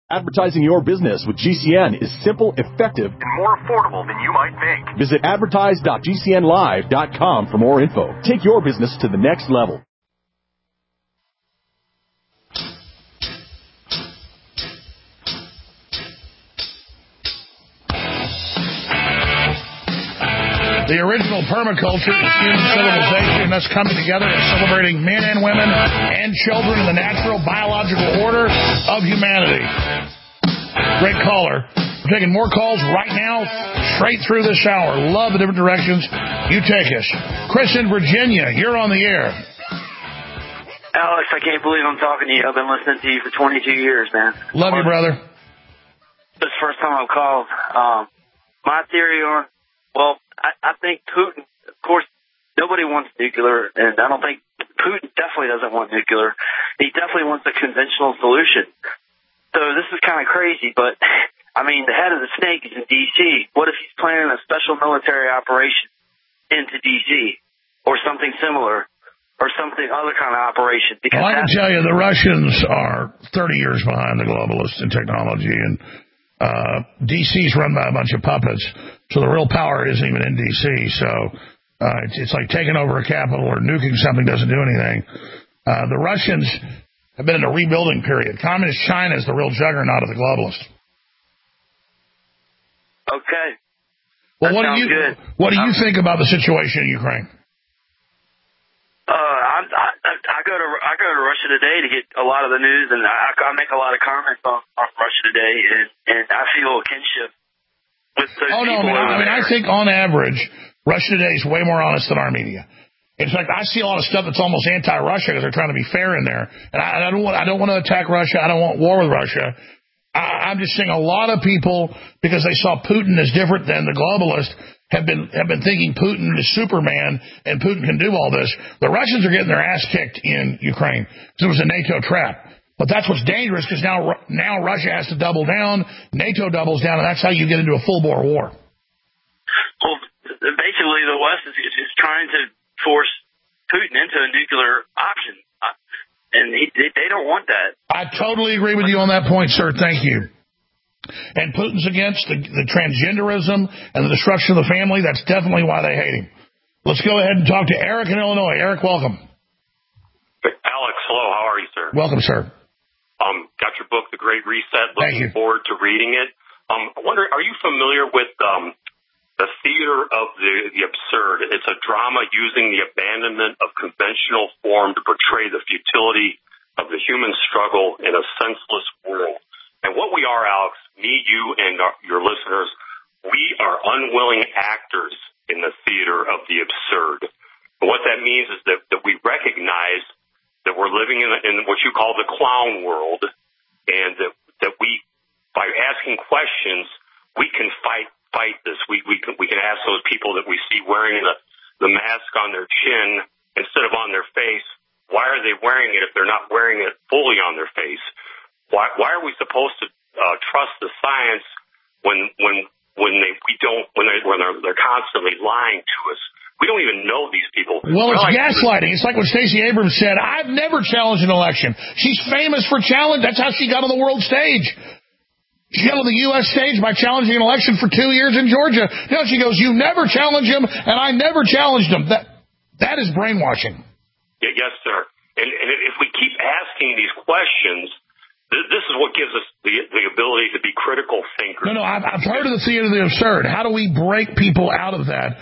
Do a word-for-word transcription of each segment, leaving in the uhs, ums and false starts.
Advertising your business with G C N is simple, effective, and more affordable than you might think. Visit advertise dot g c n live dot com for more info. Take your business to the next level. The original permaculture is human civilization, us coming together and celebrating men and women and children in the natural biological order of humanity. Great caller. We're taking more calls right now, straight through this hour. Love the different directions you take us. Chris in Virginia, you're on the air. Alex, I can't believe I'm talking to you. I've been listening to you for twenty-two years, man. Love you, brother. This is the first time I've called. Um, my theory on, well, I, I think Putin, of course, nobody wants nuclear, and I don't think Putin definitely doesn't want nuclear. He definitely wants a conventional solution. So this is kind of crazy, but, I mean, the head of the snake is in D C What if he's planning a special military operation into D C or something similar or something other kind of operation? Because well, I can tell you the Russians are thirty years behind the globalists in technology, and uh, D C's run by a bunch of puppets. So the real power isn't even in D C So uh, it's, it's like taking over a capital or nuking something doesn't do anything. Uh, the Russians have been in a rebuilding period. Communist China is the real juggernaut of the globalists. Okay. Well, that what do you good. what do you um, think about the situation in Ukraine? Uh, I, I, I go to I go to Russia Today to get a lot of the news, and I, I make a lot of comments on, on Russia Today, and, and I feel a kinship. Oh, no, I mean, I, mean, I think on average, Russia Today is way more honest than our media. In fact, I see a lot of stuff that's almost anti-Russia because they're trying to be fair in there. And I, I don't want I don't want to attack Russia. I don't want war with Russia. I, I'm just saying a lot of people, because they saw Putin as different than the globalists, have been have been thinking Putin is Superman and Putin can do all this. The Russians are getting their ass kicked in Ukraine because it was a NATO trap. But that's what's dangerous, because now now Russia has to double down, NATO doubles down, and that's how you get into a full-bore war. Well, basically, the West is, is trying to force Putin into a nuclear option, and he, they don't want that. I totally agree with you on that point, sir. Thank you. And Putin's against the, the transgenderism and the destruction of the family. That's definitely why they hate him. Let's go ahead and talk to Eric in Illinois. Eric, welcome. Alex, hello. How are you, sir? Welcome, sir. Um, got your book, The Great Reset. Looking Thank you. forward to reading it. Um, I wonder, are you familiar with um, the Theater of the, the Absurd? It's a drama using the abandonment of conventional form to portray the futility of the human struggle in a senseless world. And what we are, Alex, me, you, and our, your listeners, we are unwilling actors in the theater of the absurd. And what that means is that, that we recognize that we're living in, in what you call the clown world, and that, that we, by asking questions, we can fight fight this. We we can, we can ask those people that we see wearing the, the mask on their chin instead of on their face, why are they wearing it if they're not wearing it fully on their face? Why why are we supposed to uh, trust the science when when when they we don't when they when they're, they're constantly lying to us? We don't even know these people. Well, it's like gaslighting. It's like what Stacey Abrams said. I've never challenged an election. She's famous for challenge. That's how she got on the world stage. She got on the U S stage by challenging an election for two years in Georgia. Now she goes, you never challenged him, and I never challenged him. That That is brainwashing. Yeah, yes, sir. And, and if we keep asking these questions, th- this is what gives us the, the ability to be critical thinkers. No, no, I've, I've heard of the theater of the absurd. How do we break people out of that?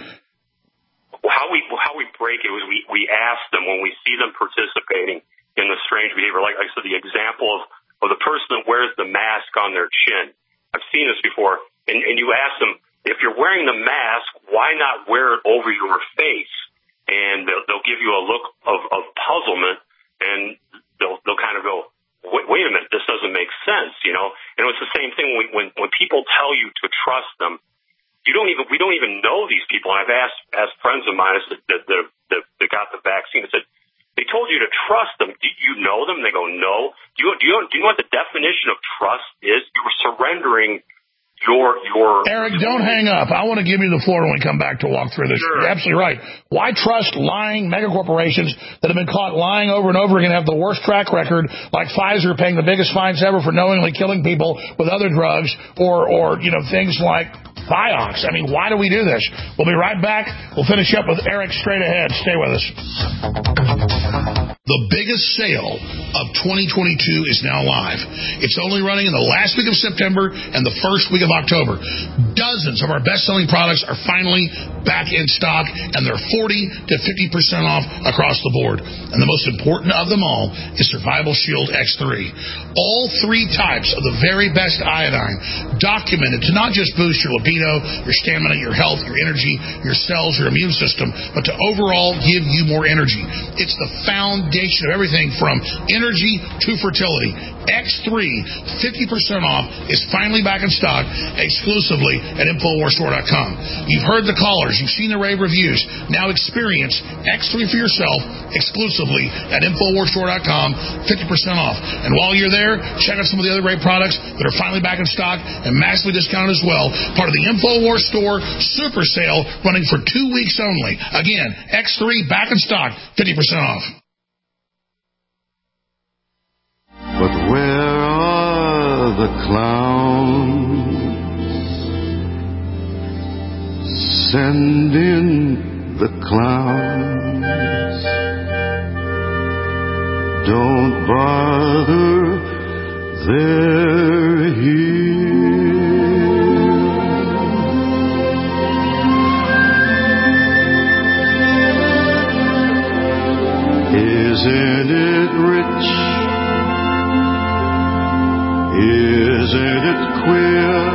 How we how we break it is we, we ask them when we see them participating in the strange behavior. Like I said, the example of, of the person that wears the mask on their chin. I've seen this before. And, and you ask them, if you're wearing the mask, why not wear it over your face? And they'll, they'll give you a look of, of puzzlement, and they'll they'll kind of go, wait, wait a minute, this doesn't make sense, you know? And it's the same thing when when, when people tell you to trust them. You don't even, we don't even know these people. And I've asked, asked friends of mine that, that, that, that, that got the vaccine and said, they told you to trust them. Do you know them? They go, no. Do you, do you, do you know what the definition of trust is? You're surrendering your your Eric, don't hang up. I want to give you the floor when we come back to walk through this. Sure. You're absolutely right. Why trust lying megacorporations that have been caught lying over and over again, have the worst track record, like Pfizer paying the biggest fines ever for knowingly killing people with other drugs, or or you know things like Vioxx? I mean, why do we do this? We'll be right back. We'll finish up with Eric straight ahead. Stay with us. The biggest sale of twenty twenty-two is now live. It's only running in the last week of September and the first week of October. Dozens of our best-selling products are finally back in stock, and they're forty to fifty percent off across the board. And the most important of them all is Survival Shield X three. All three types of the very best iodine, documented to not just boost your libido, your stamina, your health, your energy, your cells, your immune system, but to overall give you more energy. It's the foundation of everything from energy to fertility. X three, fifty percent off, is finally back in stock exclusively at Infowars Store dot com. You've heard the callers. You've seen the rave reviews. Now experience X three for yourself exclusively at Infowars Store dot com, fifty percent off. And while you're there, check out some of the other great products that are finally back in stock and massively discounted as well. Part of the Infowars Store Super Sale running for two weeks only. Again, X three back in stock, fifty percent off. But where are the clowns? Send in the clowns. Don't bother, they're here. Isn't it rich? Isn't it queer?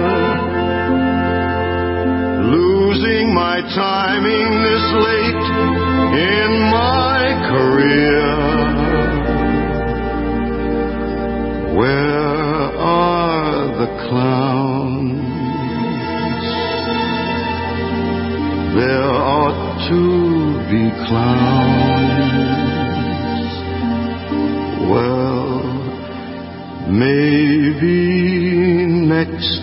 Losing my timing this late in my career. Where are the clowns? There ought to be clowns. Well, maybe next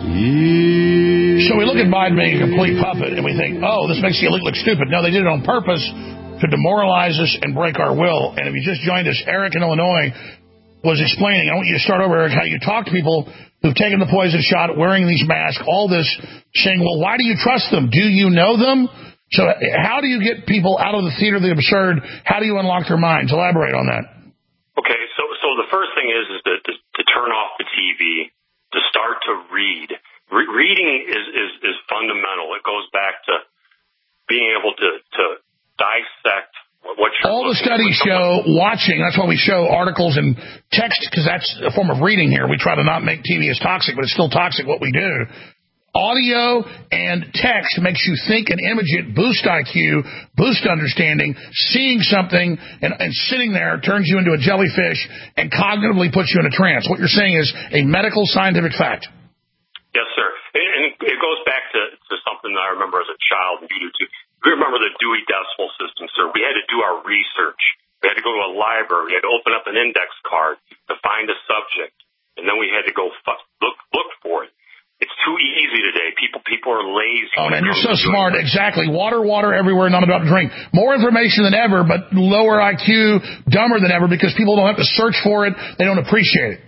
year. So we look at Biden being a complete puppet, and we think, oh, this makes you look, look stupid. No, they did it on purpose to demoralize us and break our will. And if you just joined us, Eric in Illinois was explaining, I want you to start over, Eric, how you talk to people who've taken the poison shot, wearing these masks, all this, saying, well, why do you trust them? Do you know them? So how do you get people out of the theater of the absurd? How do you unlock their minds? Elaborate on that. Okay, so so the first thing is is to, to, to turn off the T V, to start to read. Re- reading is, is, is fundamental. It goes back to being able to, to dissect what you're all the studies at. show watching. That's why we show articles and text, because that's a form of reading here. We try to not make T V as toxic, but it's still toxic what we do. Audio and text makes you think and image it, boost I Q, boost understanding. Seeing something and, and sitting there turns you into a jellyfish and cognitively puts you in a trance. What you're saying is a medical scientific fact. Yes, sir. And, and it goes back to, to something that I remember as a child, and you do too. We remember the Dewey Decimal System, sir. We had to do our research. We had to go to a library. We had to open up an index card to find a subject, and then we had to go f- look look for it. It's too easy today. People people are lazy. Oh, man, you're so smart. Exactly. Water, water everywhere, not a drop to drink. More information than ever, but lower I Q, dumber than ever, because people don't have to search for it. They don't appreciate it.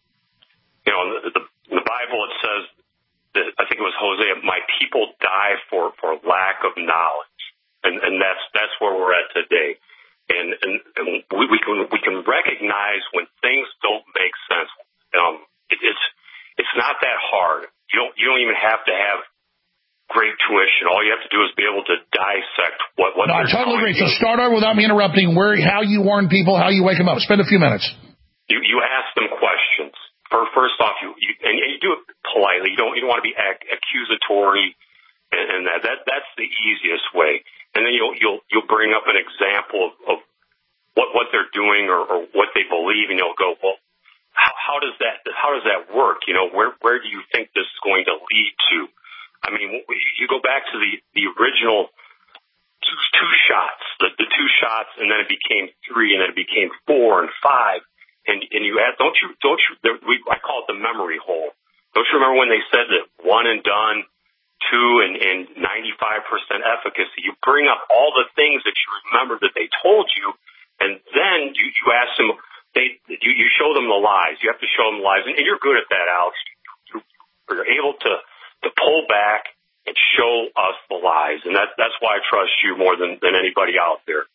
You know, the, the, the Bible, it says, that, I think it was Hosea, my people die for, for lack of knowledge. And, and that's that's where we're at today. And, and, and we, we can we can recognize when things don't make sense. Um, it, it's it's not that hard. You don't you don't even have to have great tuition. All you have to do is be able to dissect what what. No, I they're totally agree. you. So start over without me interrupting. Where how you warn people, how you wake them up. Spend a few minutes. You you ask them questions. First off, you, you and you do it politely. You don't you don't want to be ac- accusatory, and, and that that that's the easiest way. And then you'll you'll you'll bring up an example of, of what what they're doing or, or what they believe, and you'll go, well, how, how does that how does that work? You know, where where do you think this is going to lead to? I mean, you go back to the the original two, two shots, the, the two shots, and then it became three, and then it became four and five. And and you add, don't you don't you? There, we, I call it the memory hole. Don't you remember when they said that one and done, two and, and ninety-five percent efficacy? You bring up all the things that you remember that they told you, and then you, you ask them, they, you, you show them the lies. You have to show them the lies, and, and you're good at that, Alex. You, you're able to, to pull back and show us the lies, and that, that's why I trust you more than, than anybody out there.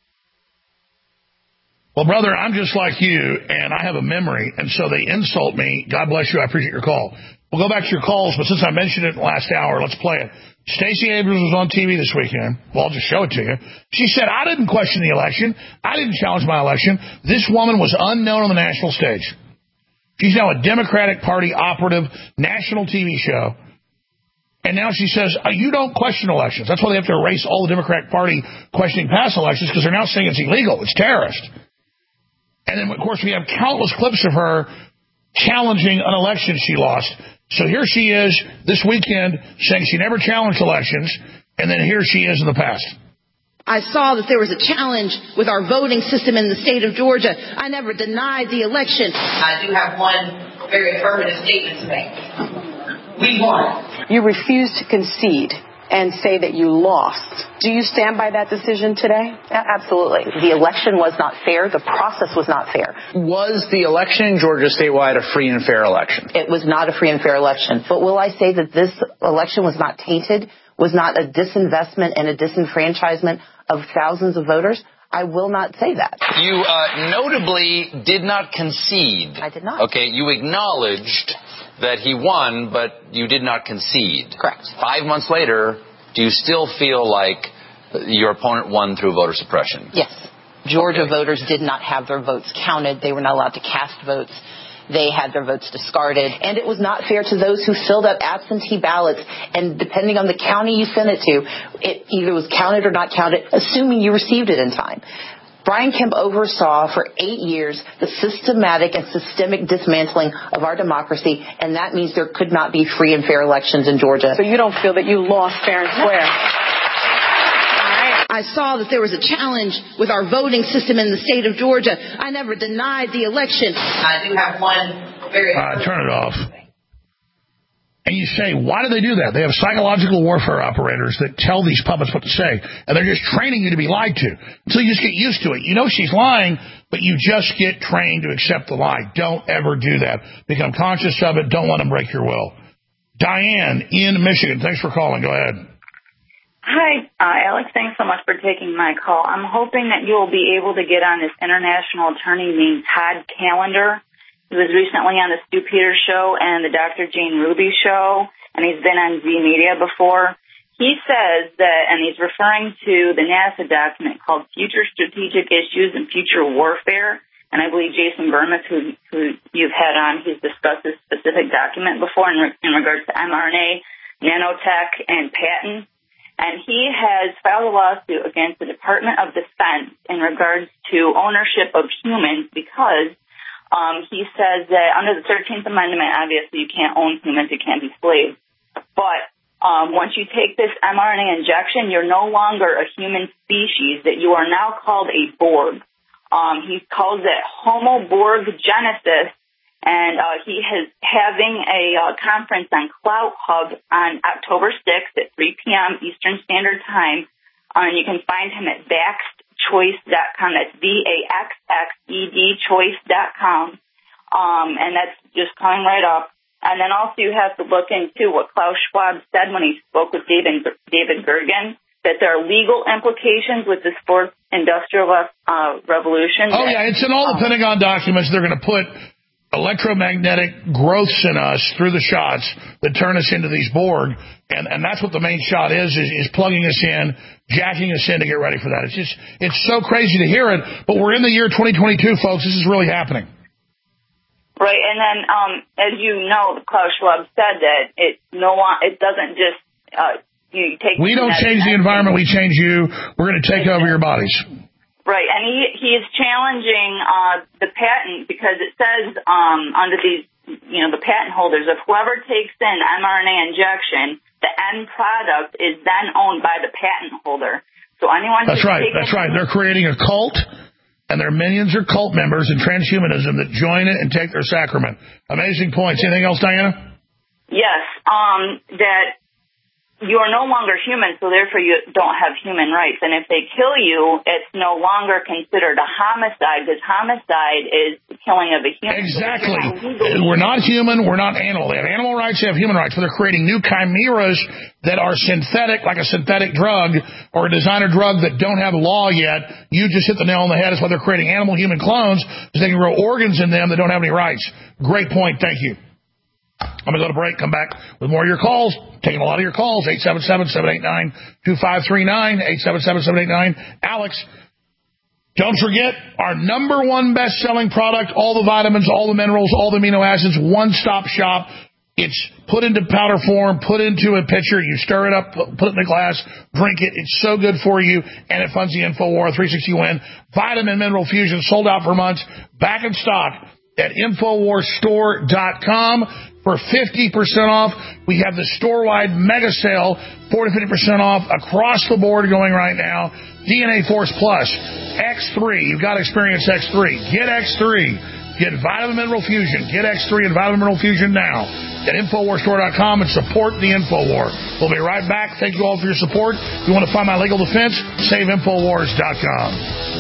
Well, brother, I'm just like you, and I have a memory, and so they insult me. God bless you. I appreciate your call. We'll go back to your calls, but since I mentioned it in the last hour, let's play it. Stacey Abrams was on T V this weekend. Well, I'll just show it to you. She said, I didn't question the election. I didn't challenge my election. This woman was unknown on the national stage. She's now a Democratic Party operative national T V show. And now she says, oh, you don't question elections. That's why they have to erase all the Democratic Party questioning past elections, because they're now saying it's illegal. It's terrorist. And then, of course, we have countless clips of her challenging an election she lost. So here she is this weekend saying she never challenged elections, and then here she is in the past. I saw that there was a challenge with our voting system in the state of Georgia. I never denied the election. I do have one very affirmative statement to make. We won. You refused to concede and say that you lost. Do you stand by that decision today? Absolutely. The election was not fair. The process was not fair. Was the election in Georgia statewide a free and fair election? It was not a free and fair election. But will I say that this election was not tainted, was not a disinvestment and a disenfranchisement of thousands of voters? I will not say that. You uh, notably did not concede. I did not. Okay, you acknowledged that he won, but you did not concede. Correct. Five months later, do you still feel like your opponent won through voter suppression? Yes. Georgia okay. voters did not have their votes counted. They were not allowed to cast votes. They had their votes discarded. And it was not fair to those who filled out absentee ballots. And depending on the county you sent it to, it either was counted or not counted, assuming you received it in time. Brian Kemp oversaw for eight years the systematic and systemic dismantling of our democracy, and that means there could not be free and fair elections in Georgia. So you don't feel that you lost fair and square? I saw that there was a challenge with our voting system in the state of Georgia. I never denied the election. I do have one very... Uh, turn it off. And you say, why do they do that? They have psychological warfare operators that tell these puppets what to say, and they're just training you to be lied to until you just get used to it. You know she's lying, but you just get trained to accept the lie. Don't ever do that. Become conscious of it. Don't let them break your will. Diane in Michigan, thanks for calling. Go ahead. Hi, uh, Alex. Thanks so much for taking my call. I'm hoping that you will be able to get on this international attorney named Todd Callender. He was recently on the Stu Peters show and the Doctor Jane Ruby show, and he's been on Z Media before. He says that, and he's referring to the NASA document called Future Strategic Issues and Future Warfare, and I believe Jason Burmis, who, who you've had on, he's discussed this specific document before in, re- in regards to mRNA, nanotech, and patent. And he has filed a lawsuit against the Department of Defense in regards to ownership of humans because Um, he says that under the thirteenth Amendment, obviously you can't own humans, you can't be slaves. But um, once you take this mRNA injection, you're no longer a human species, that you are now called a Borg. Um, he calls it Homo Borg Genesis, and uh, he is having a uh, conference on Clout Hub on October sixth at three p.m. Eastern Standard Time. Uh, and you can find him at Vaxxed choice dot com. That's V A X X E D choice dot com. Um, and that's just coming right up. And then also you have to look into what Klaus Schwab said when he spoke with David, David Gergen, that there are legal implications with this fourth industrial uh, revolution. Oh, that, yeah, it's in all the um, Pentagon documents. They're going to put electromagnetic growths in us through the shots that turn us into these Borg, and, and that's what the main shot is, is, is plugging us in, jacking us in to get ready for that. It's just, it's so crazy to hear it, but we're in the year twenty twenty-two, folks. This is really happening. Right, and then, um, as you know, Klaus Schwab said that it no one, it doesn't just, uh, you take... We don't change the environment, we change you. We're going to take over your bodies. Right, and he he is challenging uh, the patent because it says um, under these, you know, the patent holders, if whoever takes in mRNA injection, the end product is then owned by the patent holder. So anyone that's right, that's right. They're creating a cult, and their minions are cult members in transhumanism that join it and take their sacrament. Amazing points. Anything else, Diana? Yes, um, that you are no longer human, so therefore you don't have human rights. And if they kill you, it's no longer considered a homicide, because homicide is the killing of a human. Exactly. We're not human. We're not animal. They have animal rights. They have human rights. But they're creating new chimeras that are synthetic, like a synthetic drug or a designer drug that don't have law yet. You just hit the nail on the head. That's why they're creating animal-human clones, because they can grow organs in them that don't have any rights. Great point. Thank you. I'm going to go to break, come back with more of your calls. Taking a lot of your calls. eight seven seven, seven eight nine, two five three nine, eight seven seven, seven eight nine. Alex, don't forget our number one best-selling product, all the vitamins, all the minerals, all the amino acids, one-stop shop. It's put into powder form, put into a pitcher. You stir it up, put it in a glass, drink it. It's so good for you, and it funds the InfoWar three sixty Win. Vitamin Mineral Fusion sold out for months. Back in stock at Infowar Store dot com. For fifty percent off. We have the store-wide mega sale, forty to fifty percent off across the board going right now. D N A Force Plus, X three. You've got to experience X three. Get X three. Get Vitamin Mineral Fusion. Get X three and Vitamin Mineral Fusion now at Infowar Store dot com and support the InfoWar. We'll be right back. Thank you all for your support. If you want to find my legal defense, save Infowars dot com.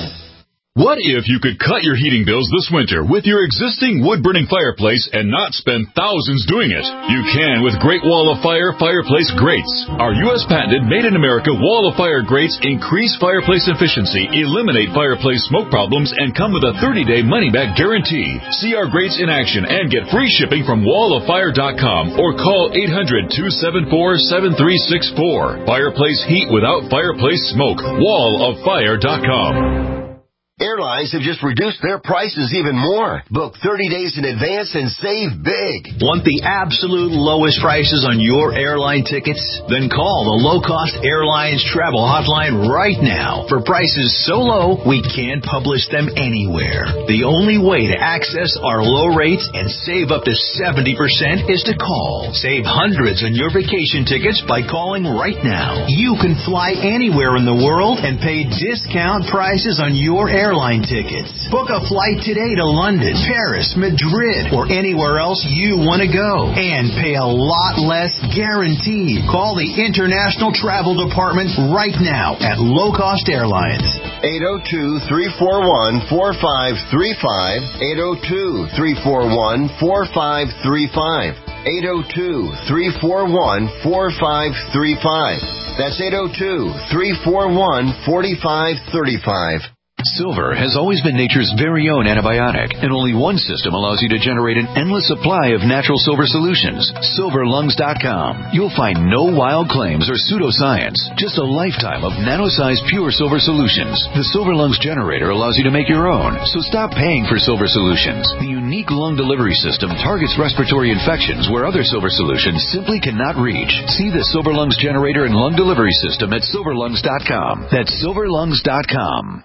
What if you could cut your heating bills this winter with your existing wood-burning fireplace and not spend thousands doing it? You can with Great Wall of Fire fireplace grates. Our U S patented made-in-America Wall of Fire grates increase fireplace efficiency, eliminate fireplace smoke problems, and come with a thirty-day money-back guarantee. See our grates in action and get free shipping from wall of fire dot com or call eight hundred, two seven four, seven three six four. Fireplace heat without fireplace smoke. wall of fire dot com. Airlines have just reduced their prices even more. Book thirty days in advance and save big. Want the absolute lowest prices on your airline tickets? Then call the Low Cost Airlines Travel Hotline right now. For prices so low, we can't publish them anywhere. The only way to access our low rates and save up to seventy percent is to call. Save hundreds on your vacation tickets by calling right now. You can fly anywhere in the world and pay discount prices on your airline airline tickets. Book a flight today to London, Paris, Madrid, or anywhere else you want to go and pay a lot less guaranteed. Call the International Travel Department right now at Low Cost Airlines. eight oh two, three four one, four five three five. eight oh two, three four one, four five three five. eight oh two, three four one, four five three five. That's eight oh two, three four one, four five three five. Silver has always been nature's very own antibiotic, and only one system allows you to generate an endless supply of natural silver solutions. silver lungs dot com. You'll find no wild claims or pseudoscience, just a lifetime of nano-sized pure silver solutions. The Silver Lungs generator allows you to make your own, so stop paying for silver solutions. The unique lung delivery system targets respiratory infections where other silver solutions simply cannot reach. See the Silver Lungs generator and lung delivery system at silver lungs dot com. That's silver lungs dot com.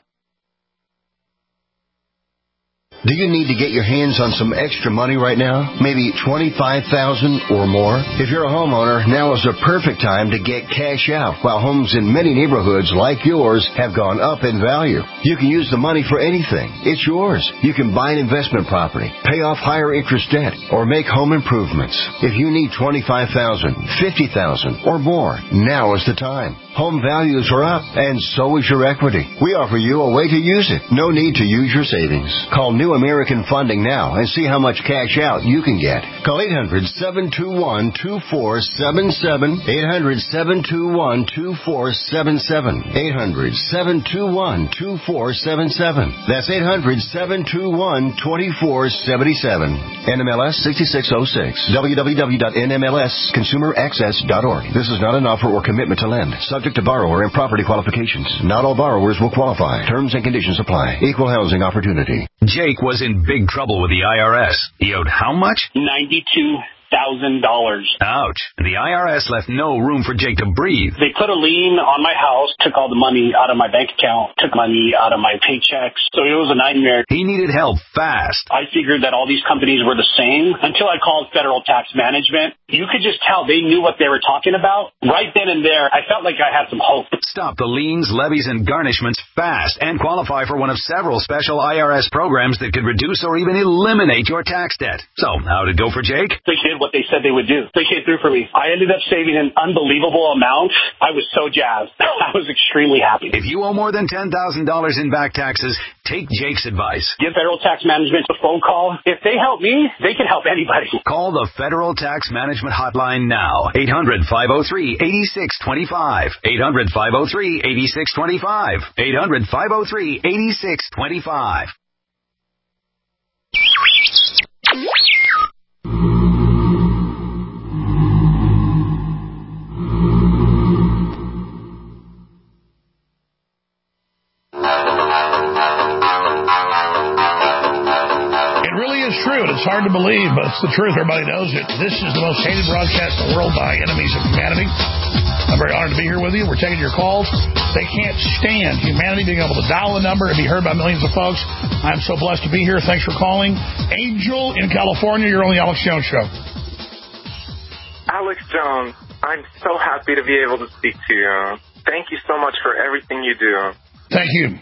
Do you need to get your hands on some extra money right now? Maybe twenty-five thousand dollars or more? If you're a homeowner, now is the perfect time to get cash out. While homes in many neighborhoods like yours have gone up in value, you can use the money for anything. It's yours. You can buy an investment property, pay off higher interest debt, or make home improvements. If you need twenty-five thousand dollars, fifty thousand dollars or more, now is the time. Home values are up, and so is your equity. We offer you a way to use it. No need to use your savings. Call New American Funding now and see how much cash out you can get. Call eight hundred, seven two one, two four seven seven, eight hundred, seven two one, two four seven seven, eight hundred, seven two one, two four seven seven. That's eight hundred, seven two one, two four seven seven. N M L S sixty-six oh six. w w w dot n m l s consumer access dot org. This is not an offer or commitment to lend. Subject to borrower and property qualifications. Not all borrowers will qualify. Terms and conditions apply. Equal housing opportunity. Jake was in big trouble with the I R S. He owed how much? ninety-two thousand dollars. Ouch. The I R S left no room for Jake to breathe. They put a lien on my house, took all the money out of my bank account, took money out of my paychecks. So it was a nightmare. He needed help fast. I figured that all these companies were the same until I called Federal Tax Management. You could just tell they knew what they were talking about. Right then and there, I felt like I had some hope. Stop the liens, levies, and garnishments fast and qualify for one of several special I R S programs that could reduce or even eliminate your tax debt. So, how'd it go for Jake? The kid what they said they would do. They came through for me. I ended up saving an unbelievable amount. I was so jazzed. I was extremely happy. If you owe more than ten thousand dollars in back taxes, take Jake's advice. Give Federal Tax Management a phone call. If they help me, they can help anybody. Call the Federal Tax Management Hotline now. eight hundred, five oh three, eight six two five. eight hundred, five oh three, eight six two five. eight hundred, five oh three, eight six two five. It's hard to believe, but it's the truth. Everybody knows it. This is the most hated broadcast in the world by enemies of humanity. I'm very honored to be here with you. We're taking your calls. They can't stand humanity being able to dial a number and be heard by millions of folks. I'm so blessed to be here. Thanks for calling. Angel in California, you're on the Alex Jones Show. Alex Jones, I'm so happy to be able to speak to you. Thank you so much for everything you do. Thank you.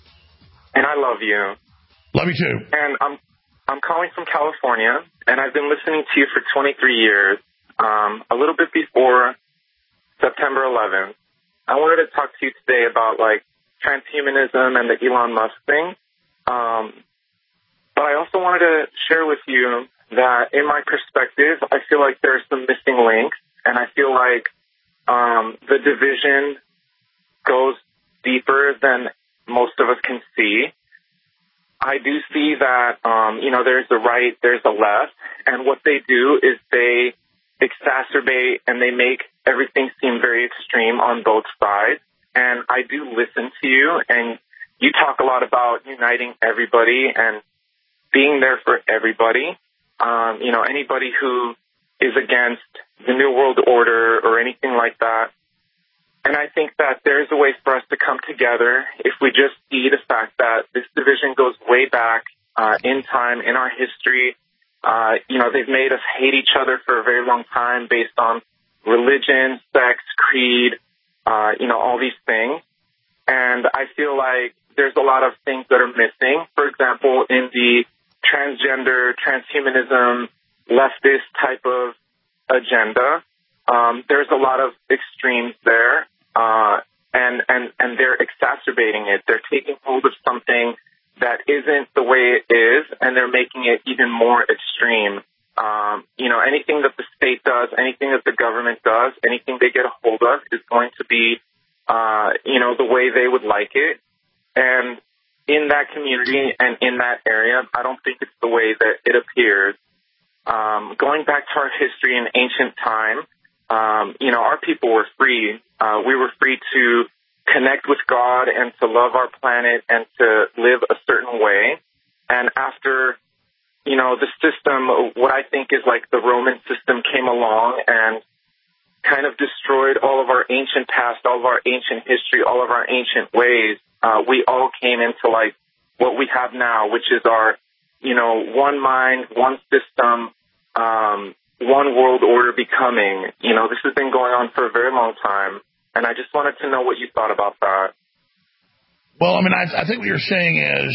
And I love you. Love you too. And I'm I'm calling from California, and I've been listening to you for twenty-three years, um, a little bit before September eleventh. I wanted to talk to you today about, like, transhumanism and the Elon Musk thing. Um, but I also wanted to share with you that, in my perspective, I feel like there are some missing links, and I feel like um, the division goes deeper than most of us can see. I do see that, um, you know, there's the right, there's the left, and what they do is they exacerbate and they make everything seem very extreme on both sides. And I do listen to you, and you talk a lot about uniting everybody and being there for everybody. Um, you know, anybody who is against the New World Order or anything like that. And I think that there's a way for us to come together if we just see the fact that this division goes way back uh, in time, in our history. Uh, you know, they've made us hate each other for a very long time based on religion, sex, creed, uh, you know, all these things. And I feel like there's a lot of things that are missing. For example, in the transgender, transhumanism, leftist type of agenda, Um, there's a lot of extremes there, uh, and, and, and they're exacerbating it. They're taking hold of something that isn't the way it is, and they're making it even more extreme. Um, you know, anything that the state does, anything that the government does, anything they get a hold of is going to be, uh, you know, the way they would like it. And in that community and in that area, I don't think it's the way that it appears. Um, going back to our history in ancient time, Um, you know, our people were free. Uh, we were free to connect with God and to love our planet and to live a certain way. And after, you know, the system, what I think is like the Roman system came along and kind of destroyed all of our ancient past, all of our ancient history, all of our ancient ways, uh, we all came into like what we have now, which is our, you know, one mind, one system, um, one world order becoming. You know, this has been going on for a very long time, and I just wanted to know what you thought about that. Well, I mean, I, I think what you're saying is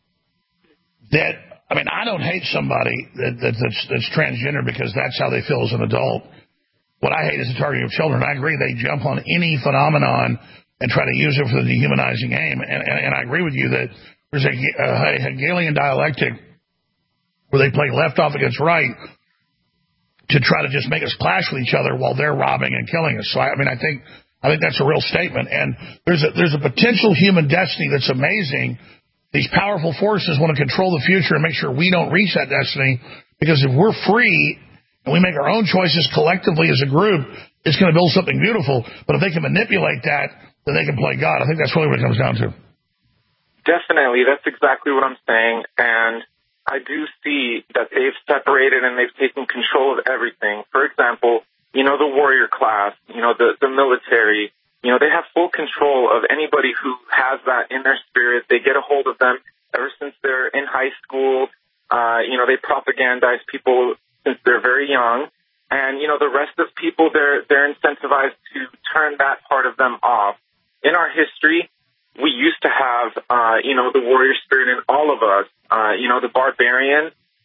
that, I mean, I don't hate somebody that, that, that's, that's transgender because that's how they feel as an adult. What I hate is the targeting of children. I agree they jump on any phenomenon and try to use it for the dehumanizing aim, and, and, and I agree with you that there's a, a Hegelian dialectic where they play left off against right to try to just make us clash with each other while they're robbing and killing us. So, I, I mean, I think I think that's a real statement. And there's a, there's a potential human destiny that's amazing. These powerful forces want to control the future and make sure we don't reach that destiny, because if we're free and we make our own choices collectively as a group, it's going to build something beautiful. But if they can manipulate that, then they can play God. I think that's really what it comes down to. Definitely. That's exactly what I'm saying. And I do see that they've separated and they've taken control of everything. For example, you know, the warrior class, you know, the, the military, you know, they have full control of anybody who has that in their spirit. They get a hold of them ever since they're in high school. Uh, you know, they propagandize people since they're very young. And, you know, the rest of people, they're, they're incentivized to turn that part of them off. In our history, we used to have, uh, you know, the warrior spirit in all of us. Uh, you know, the barbarian,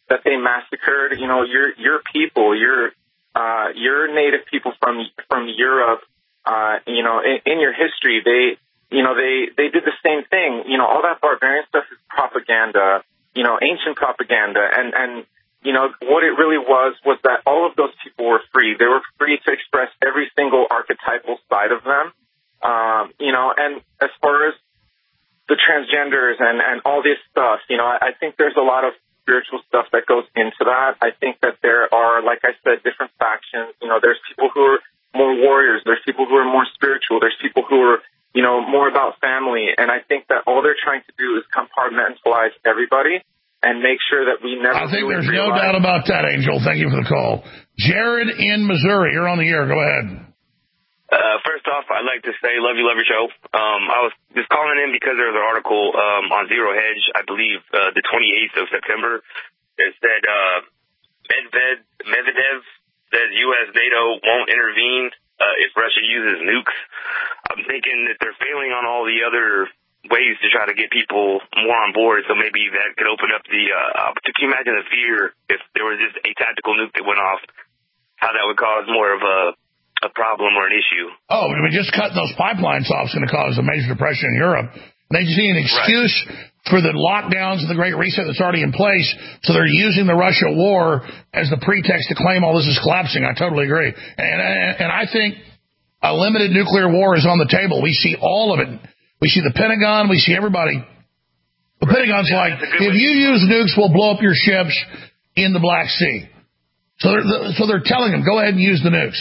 that they massacred, you know, your your people, your uh, your native people from from Europe, uh, you know, in, in your history, they, you know, they, they did the same thing. You know, all that barbarian stuff is propaganda, you know, ancient propaganda. And, and you know, what it really was was that all of those people were free. They were free to express every single archetypal side of them. Um, you know, and as far as the transgenders and, and all this stuff, you know, I, I think there's a lot of spiritual stuff that goes into that. I think that there are, like I said, different factions. You know, there's people who are more warriors. There's people who are more spiritual. There's people who are, you know, more about family. And I think that all they're trying to do is compartmentalize everybody and make sure that we never. I think really there's realize. no doubt about that, Angel. Thank you for the call. Jared in Missouri, you're on the air. Go ahead. Uh, first off, I'd like to say, love you, love your show. Um, I was just calling in because there was an article um, on Zero Hedge, I believe, uh, the twenty-eighth of September. It said uh, Medved, Medvedev says U S NATO won't intervene uh, if Russia uses nukes. I'm thinking that they're failing on all the other ways to try to get people more on board, so maybe that could open up the uh, – can you imagine the fear if there was just a tactical nuke that went off, how that would cause more of a – a problem or an issue? Oh, I mean, just cutting those pipelines off is going to cause a major depression in Europe. They just need an excuse right. for the lockdowns and the Great Reset that's already in place, so they're using the Russia war as the pretext to claim all this is collapsing. I totally agree. And, and, and I think a limited nuclear war is on the table. We see all of it. We see the Pentagon. We see everybody. The right. Pentagon's yeah, like, if you use nukes, we'll blow up your ships in the Black Sea. So they're, so they're telling them, go ahead and use the nukes.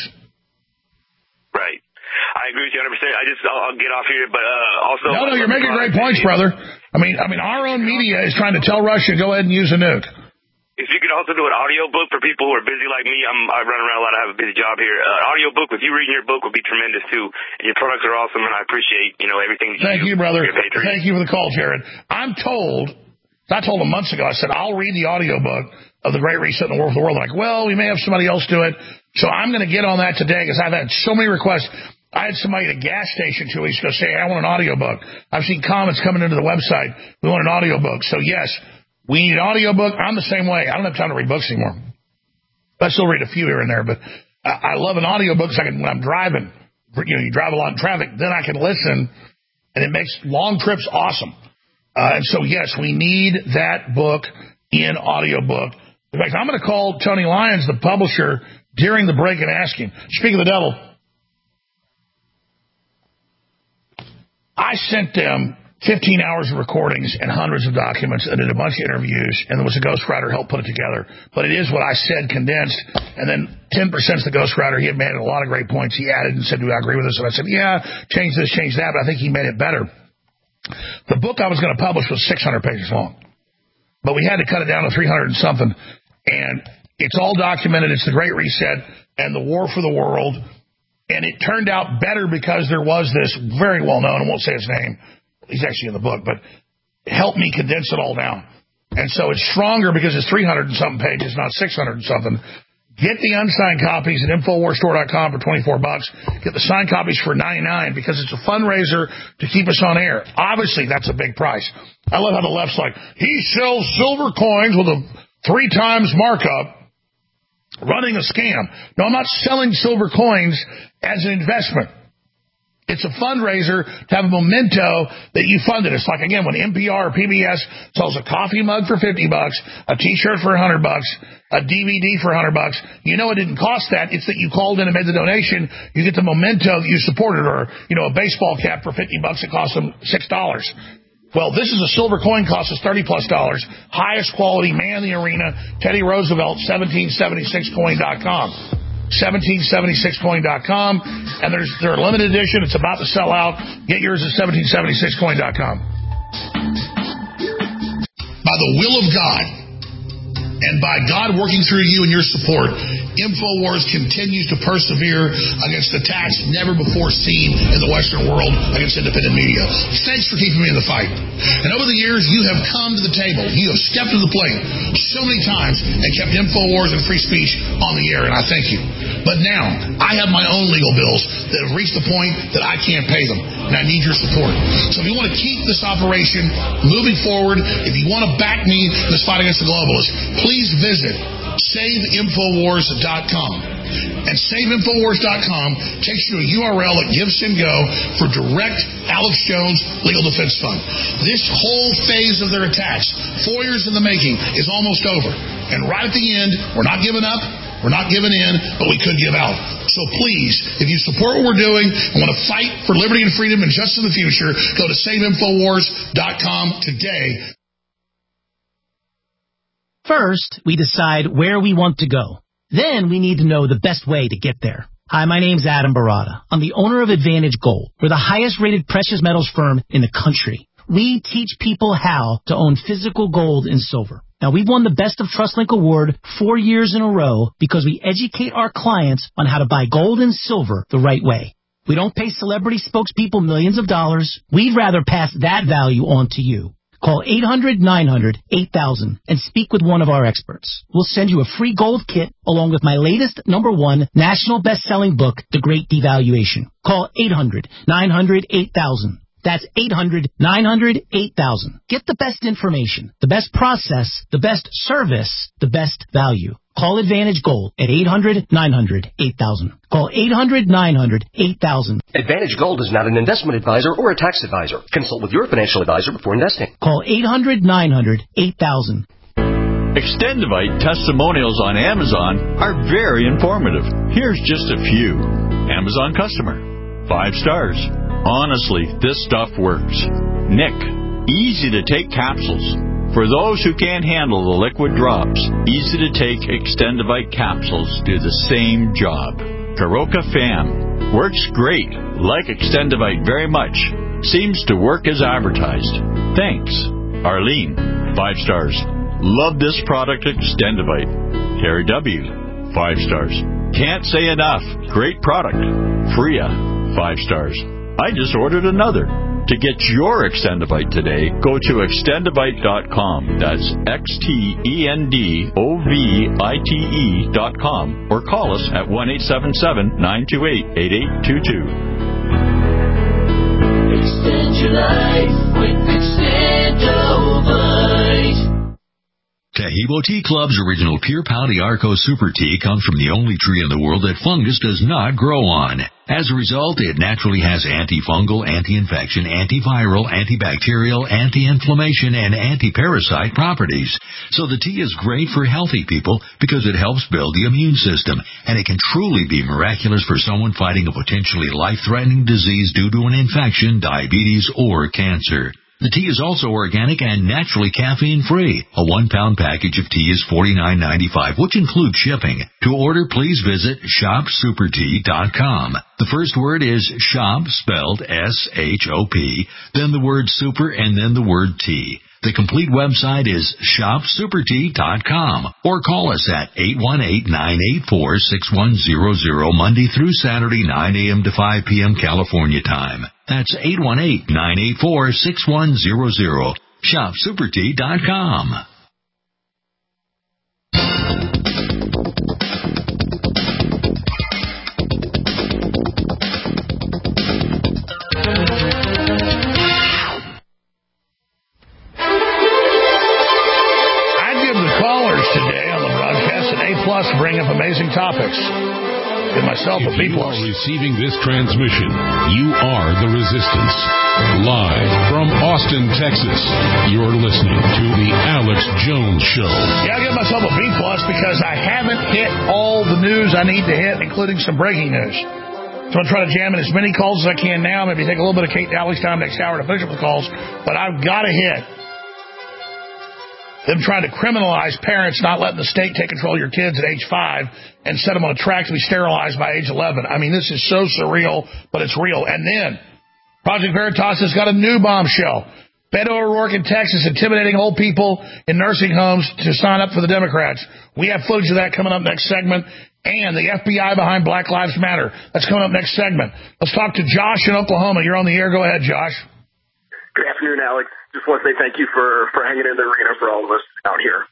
Right. I agree with you one hundred percent. I just, I'll, I'll get off here, but uh, also... No, no, you're making great points, brother. I mean, I mean, our own media is trying to tell Russia, go ahead and use a nuke. If you could also do an audio book for people who are busy like me, I'm, I run around a lot, I have a busy job here. An uh, audio book with you reading your book would be tremendous, too. And your products are awesome, and I appreciate, you know, everything that you Thank do. you, brother. Thank you for the call, Jared. I'm told, I told him months ago, I said, I'll read the audio book of The Great Reset and the War for the World. I'm like, well, we may have somebody else do it. So I'm going to get on that today because I've had so many requests. I had somebody at a gas station two weeks ago say, hey, I want an audiobook. I've seen comments coming into the website. We want an audiobook. So, yes, we need an audiobook. I'm the same way. I don't have time to read books anymore. I still read a few here and there, but I, I love an audiobook so I can, when I'm driving. You know, you drive a lot in traffic, then I can listen, and it makes long trips awesome. Uh, and so, yes, we need that book in audiobook. In fact, I'm going to call Tony Lyons, the publisher, during the break and ask him. Speak of the devil. I sent them fifteen hours of recordings and hundreds of documents and did a bunch of interviews, and there was a ghostwriter helped put it together. But it is what I said condensed, and then ten percent is the ghostwriter. He had made a lot of great points. He added and said, do I agree with this? And I said, yeah, change this, change that, but I think he made it better. The book I was going to publish was six hundred pages long, but we had to cut it down to three hundred and something, and it's all documented. It's the Great Reset and the War for the World. And it turned out better because there was this very well-known, I won't say his name, he's actually in the book, but helped me condense it all down. And so it's stronger because it's three hundred and something pages, not six hundred and something. Get the unsigned copies at Infowars Store dot com for twenty-four bucks. Get the signed copies for ninety-nine because it's a fundraiser to keep us on air. Obviously, that's a big price. I love how the left's like, he sells silver coins with a three times markup. Running a scam. No, I'm not selling silver coins as an investment. It's a fundraiser to have a memento that you funded. It's like, again, when N P R or P B S sells a coffee mug for fifty bucks, a T-shirt for one hundred bucks, a D V D for one hundred bucks, you know it didn't cost that. It's that you called in and made the donation. You get the memento that you supported, or, you know, a baseball cap for fifty bucks. It costs them six dollars. Well, this is a silver coin, costs us thirty plus dollars. Highest quality, man in the arena, Teddy Roosevelt, seventeen seventy-six coin dot com. seventeen seventy-six coin dot com. And there's they're a limited edition. It's about to sell out. Get yours at seventeen seventy-six coin dot com. By the will of God, and by God working through you and your support, InfoWars continues to persevere against attacks never before seen in the Western world against independent media. Thanks for keeping me in the fight. And over the years, you have come to the table. You have stepped to the plate so many times and kept InfoWars and free speech on the air, and I thank you. But now, I have my own legal bills that have reached the point that I can't pay them, and I need your support. So if you want to keep this operation moving forward, if you want to back me in this fight against the globalists, please visit save infowars dot com. And save infowars dot com takes you to a U R L at GiveSendGo for direct Alex Jones Legal Defense Fund. This whole phase of their attacks, four years in the making, is almost over. And right at the end, we're not giving up, we're not giving in, but we could give out. So please, if you support what we're doing and want to fight for liberty and freedom and justice in the future, go to save infowars dot com today. First, we decide where we want to go. Then we need to know the best way to get there. Hi, my name's Adam Barada. I'm the owner of Advantage Gold. We're the highest rated precious metals firm in the country. We teach people how to own physical gold and silver. Now, we've won the Best of TrustLink Award four years in a row because we educate our clients on how to buy gold and silver the right way. We don't pay celebrity spokespeople millions of dollars. We'd rather pass that value on to you. Call eight hundred nine hundred eight thousand and speak with one of our experts. We'll send you a free gold kit along with my latest number one national best-selling book, The Great Devaluation. Call eight hundred nine hundred eight thousand. That's eight hundred nine hundred eight thousand. Get the best information, the best process, the best service, the best value. Call Advantage Gold at eight hundred nine hundred eight thousand. Call eight hundred nine hundred eight thousand. Advantage Gold is not an investment advisor or a tax advisor. Consult with your financial advisor before investing. Call eight hundred nine hundred eight thousand. Extendivite testimonials on Amazon are very informative. Here's just a few. Amazon customer. Five stars. Honestly, this stuff works. Nick. Easy to take capsules. For those who can't handle the liquid drops, easy to take Extendivite capsules do the same job. Karoka Fam. Works great. Like Extendivite very much. Seems to work as advertised. Thanks. Arlene. Five stars. Love this product Extendivite. Terry W. Five stars. Can't say enough. Great product. Freya. Five stars. I just ordered another. To get your Extendivite today, go to extendivite dot com. That's X T E N D O V I T E dot com. Or call us at one eight seven seven nine two eight eight eight two two. Extend your life with Extendivite. Taheebo Tea Club's original Pure Pouty Arco Super Tea comes from the only tree in the world that fungus does not grow on. As a result, it naturally has antifungal, anti-infection, antiviral, antibacterial, anti-inflammation, and anti-parasite properties. So the tea is great for healthy people because it helps build the immune system, and it can truly be miraculous for someone fighting a potentially life-threatening disease due to an infection, diabetes, or cancer. The tea is also organic and naturally caffeine-free. A one-pound package of tea is forty-nine ninety-five, which includes shipping. To order, please visit shop super tea dot com. The first word is shop, spelled S H O P, then the word super, and then the word tea. The complete website is shop super tea dot com, or call us at eight one eight nine eight four six one zero zero Monday through Saturday, nine a.m. to five p.m. California time. That's eight one eight nine eight four six one zero zero. shop super tea dot com. Plus bring up amazing topics. Give myself if a B you plus. Are receiving this transmission, you are the resistance. Live from Austin, Texas, you're listening to the Alex Jones Show. Yeah, I give myself a B plus because I haven't hit all the news I need to hit, including some breaking news. So I'm trying to jam in as many calls as I can now. Maybe take a little bit of Kate Dowley's time next hour to finish up the calls. But I've got to hit them trying to criminalize parents not letting the state take control of your kids at age five and set them on a track to be sterilized by age eleven. I mean, this is so surreal, but it's real. And then Project Veritas has got a new bombshell. Beto O'Rourke in Texas intimidating old people in nursing homes to sign up for the Democrats. We have footage of that coming up next segment. And the F B I behind Black Lives Matter. That's coming up next segment. Let's talk to Josh in Oklahoma. You're on the air. Go ahead, Josh. Good afternoon, Alex. Just want to say thank you for, for hanging in the arena for all of us out here.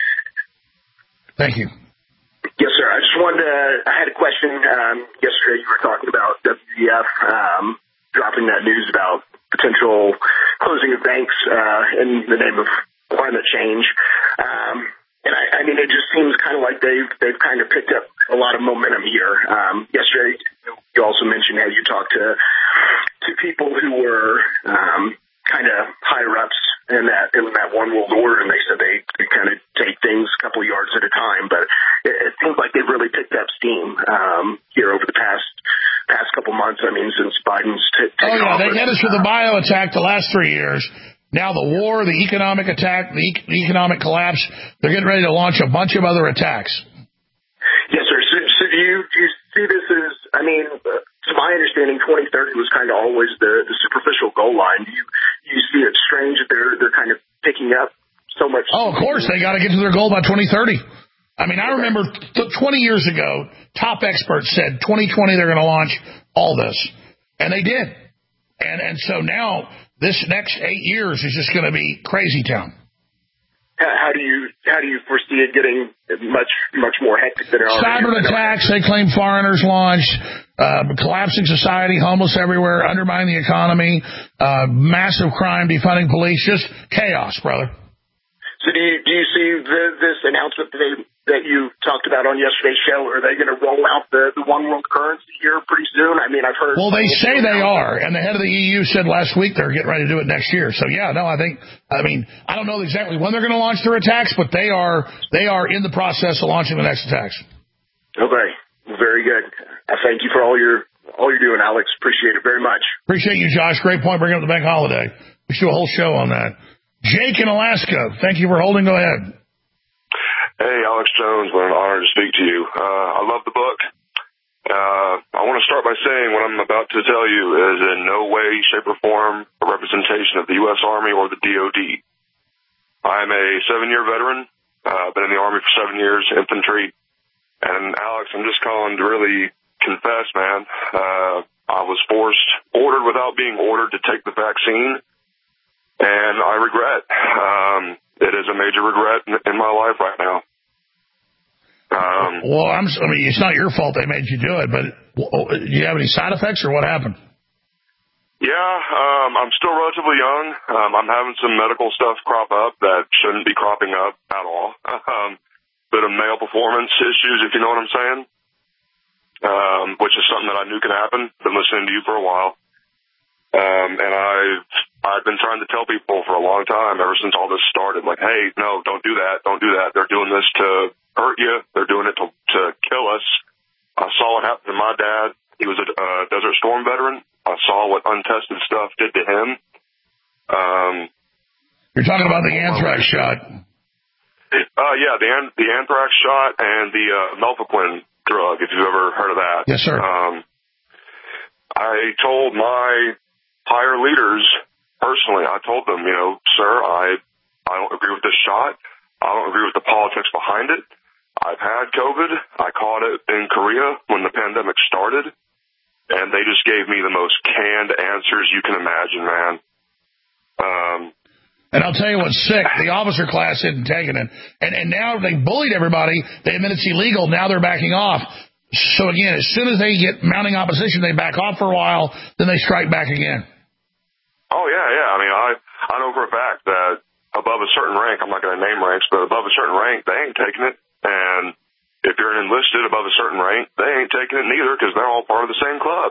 Thank you. Yes, sir. I just wanted to, I had a question. Um, yesterday you were talking about W E F um, dropping that news about potential closing of banks uh, in the name of climate change. Um, and I, I mean, it just seems kind of like they've they've kind of picked up a lot of momentum here. Um, yesterday, you also mentioned how you talked to to people who were um, kind of higher ups in that in that one world order, and they said they could kind of take things a couple of yards at a time. But it, it seems like they've really picked up steam um, here over the past past couple months. I mean, since Biden's t- taken oh yeah, off. they hit us with the bio attack the last three years. Now the war, the economic attack, the, e- the economic collapse. They're getting ready to launch a bunch of other attacks. Yes, sir. So, so do you do you see this as? I mean, uh, to my understanding, twenty thirty was kind of always the, the superficial goal line. Do you you see it strange that they're they're kind of picking up so much? Oh, of course, they got to get to their goal by twenty thirty. I mean, I remember th- twenty years ago, top experts said twenty twenty they're going to launch all this, and they did. And and so now this next eight years is just going to be crazy town. How do you how do you foresee it getting much much more hectic than it already? Cyber attacks, they claim foreigners launched, uh, collapsing society, homeless everywhere, undermining the economy, uh, massive crime, defunding police, just chaos, brother. So do you do you see the, this announcement that they, that you talked about on yesterday's show? Are they going to roll out the, the one world currency here pretty soon? I mean, I've heard. Well, they say they are, and the head of the E U said last week they're getting ready to do it next year. So yeah, no, I think. I mean, I don't know exactly when they're going to launch their attacks, but they are they are in the process of launching the next attacks. Okay, very good. I thank you for all your all you're doing, Alex. Appreciate it very much. Appreciate you, Josh. Great point. Bringing up the bank holiday. We should do a whole show on that. Jake in Alaska, thank you for holding. Go ahead. Hey, Alex Jones, what an honor to speak to you. Uh, I love the book. Uh, I want to start by saying what I'm about to tell you is in no way, shape, or form a representation of the U S Army or the D O D. I'm a seven-year veteran. I've uh, been in the Army for seven years, infantry. And, Alex, I'm just calling to really confess, man. Uh, I was forced, ordered without being ordered to take the vaccine. And I regret. Um, it is a major regret in, in my life right now. Um, well, I'm, I mean, it's not your fault they made you do it, but do you have any side effects or what happened? Yeah, um, I'm still relatively young. Um, I'm having some medical stuff crop up that shouldn't be cropping up at all. Um, bit of male performance issues, if you know what I'm saying, um, which is something that I knew could happen. Been listening to you for a while. Um, and I've, I've been trying to tell people for a long time, ever since all this started, like, hey, no, don't do that. Don't do that. They're doing this to hurt you. They're doing it to, to kill us. I saw what happened to my dad. He was a uh, Desert Storm veteran. I saw what untested stuff did to him. Um, You're talking about the anthrax shot. Uh, yeah, the, an- the anthrax shot and the uh, Melphaquin drug, if you've ever heard of that. Yes, sir. Um, I told my higher leaders, personally, I told them, you know, sir, I, I don't agree with this shot. I don't agree with the politics behind it. I've had COVID. I caught it in Korea when the pandemic started, and they just gave me the most canned answers you can imagine, man. Um, and I'll tell you what's sick. The officer class isn't taking it. And, and now they bullied everybody. They admit it's illegal. Now they're backing off. So, again, as soon as they get mounting opposition, they back off for a while, then they strike back again. Oh, yeah, yeah. I mean, I, I know for a fact that above a certain rank, I'm not going to name ranks, but above a certain rank, they ain't taking it. And if you're an enlisted above a certain rank, they ain't taking it neither because they're all part of the same club.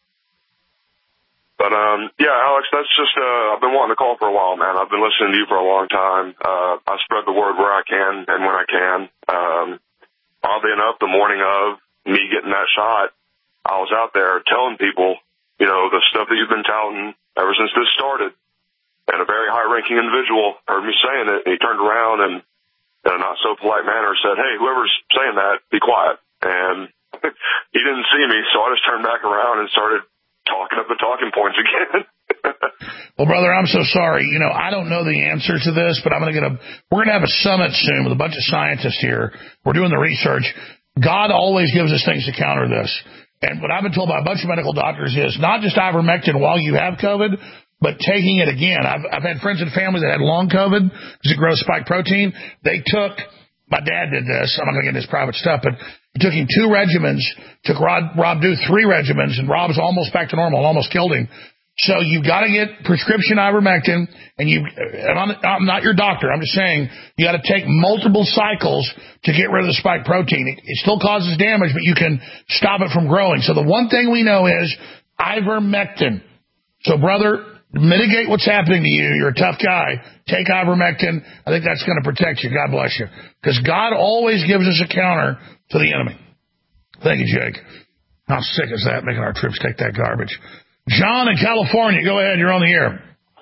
But, um, yeah, Alex, that's just, uh, I've been wanting to call for a while, man. I've been listening to you for a long time. Uh, I spread the word where I can and when I can. Um, oddly enough, the morning of me getting that shot, I was out there telling people, you know, the stuff that you've been touting ever since this started. And a very high-ranking individual heard me saying it, and he turned around and in a not-so-polite manner said, hey, whoever's saying that, be quiet. And he didn't see me, so I just turned back around and started talking up the talking points again. Well, brother, I'm so sorry. You know, I don't know the answer to this, but I'm going to get a, we're going to have a summit soon with a bunch of scientists here. We're doing the research. God always gives us things to counter this. And what I've been told by a bunch of medical doctors is not just ivermectin while you have COVID, but taking it again. I've, I've had friends and family that had long COVID because it grows spike protein. They took, my dad did this. I'm not going to get into his private stuff, but it took him two regimens, took Rob, Rob Dew three regimens, and Rob's almost back to normal, almost killed him. So you've got to get prescription ivermectin, and you, and I'm, I'm not your doctor. I'm just saying you got to take multiple cycles to get rid of the spike protein. It, it still causes damage, but you can stop it from growing. So the one thing we know is ivermectin. So, brother, mitigate what's happening to you. You're a tough guy. Take ivermectin. I think that's going to protect you. God bless you. Because God always gives us a counter to the enemy. Thank you, Jake. How sick is that, making our troops take that garbage? John in California, go ahead. You're on the air.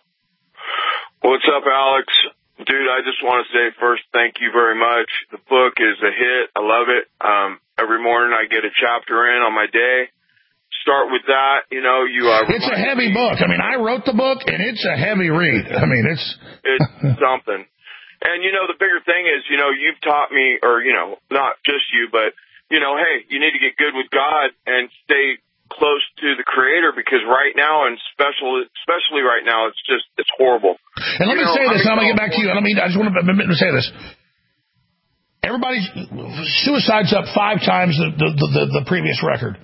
What's up, Alex? Dude, I just want to say first, thank you very much. The book is a hit. I love it. Um, every morning I get a chapter in on my day. Start with that. You know, you are. It's a heavy me. book. I mean, I wrote the book, and it's a heavy read. I mean, it's it's something. And you know, the bigger thing is, you know, you've taught me, or you know, not just you, but you know, hey, you need to get good with God and stay close to the Creator, because right now, and special, especially right now, it's just it's horrible. And let you me know, say this. I'm going to get back to you. I mean, I just want to say this. Everybody's suicide's up five times the the, the, the previous record.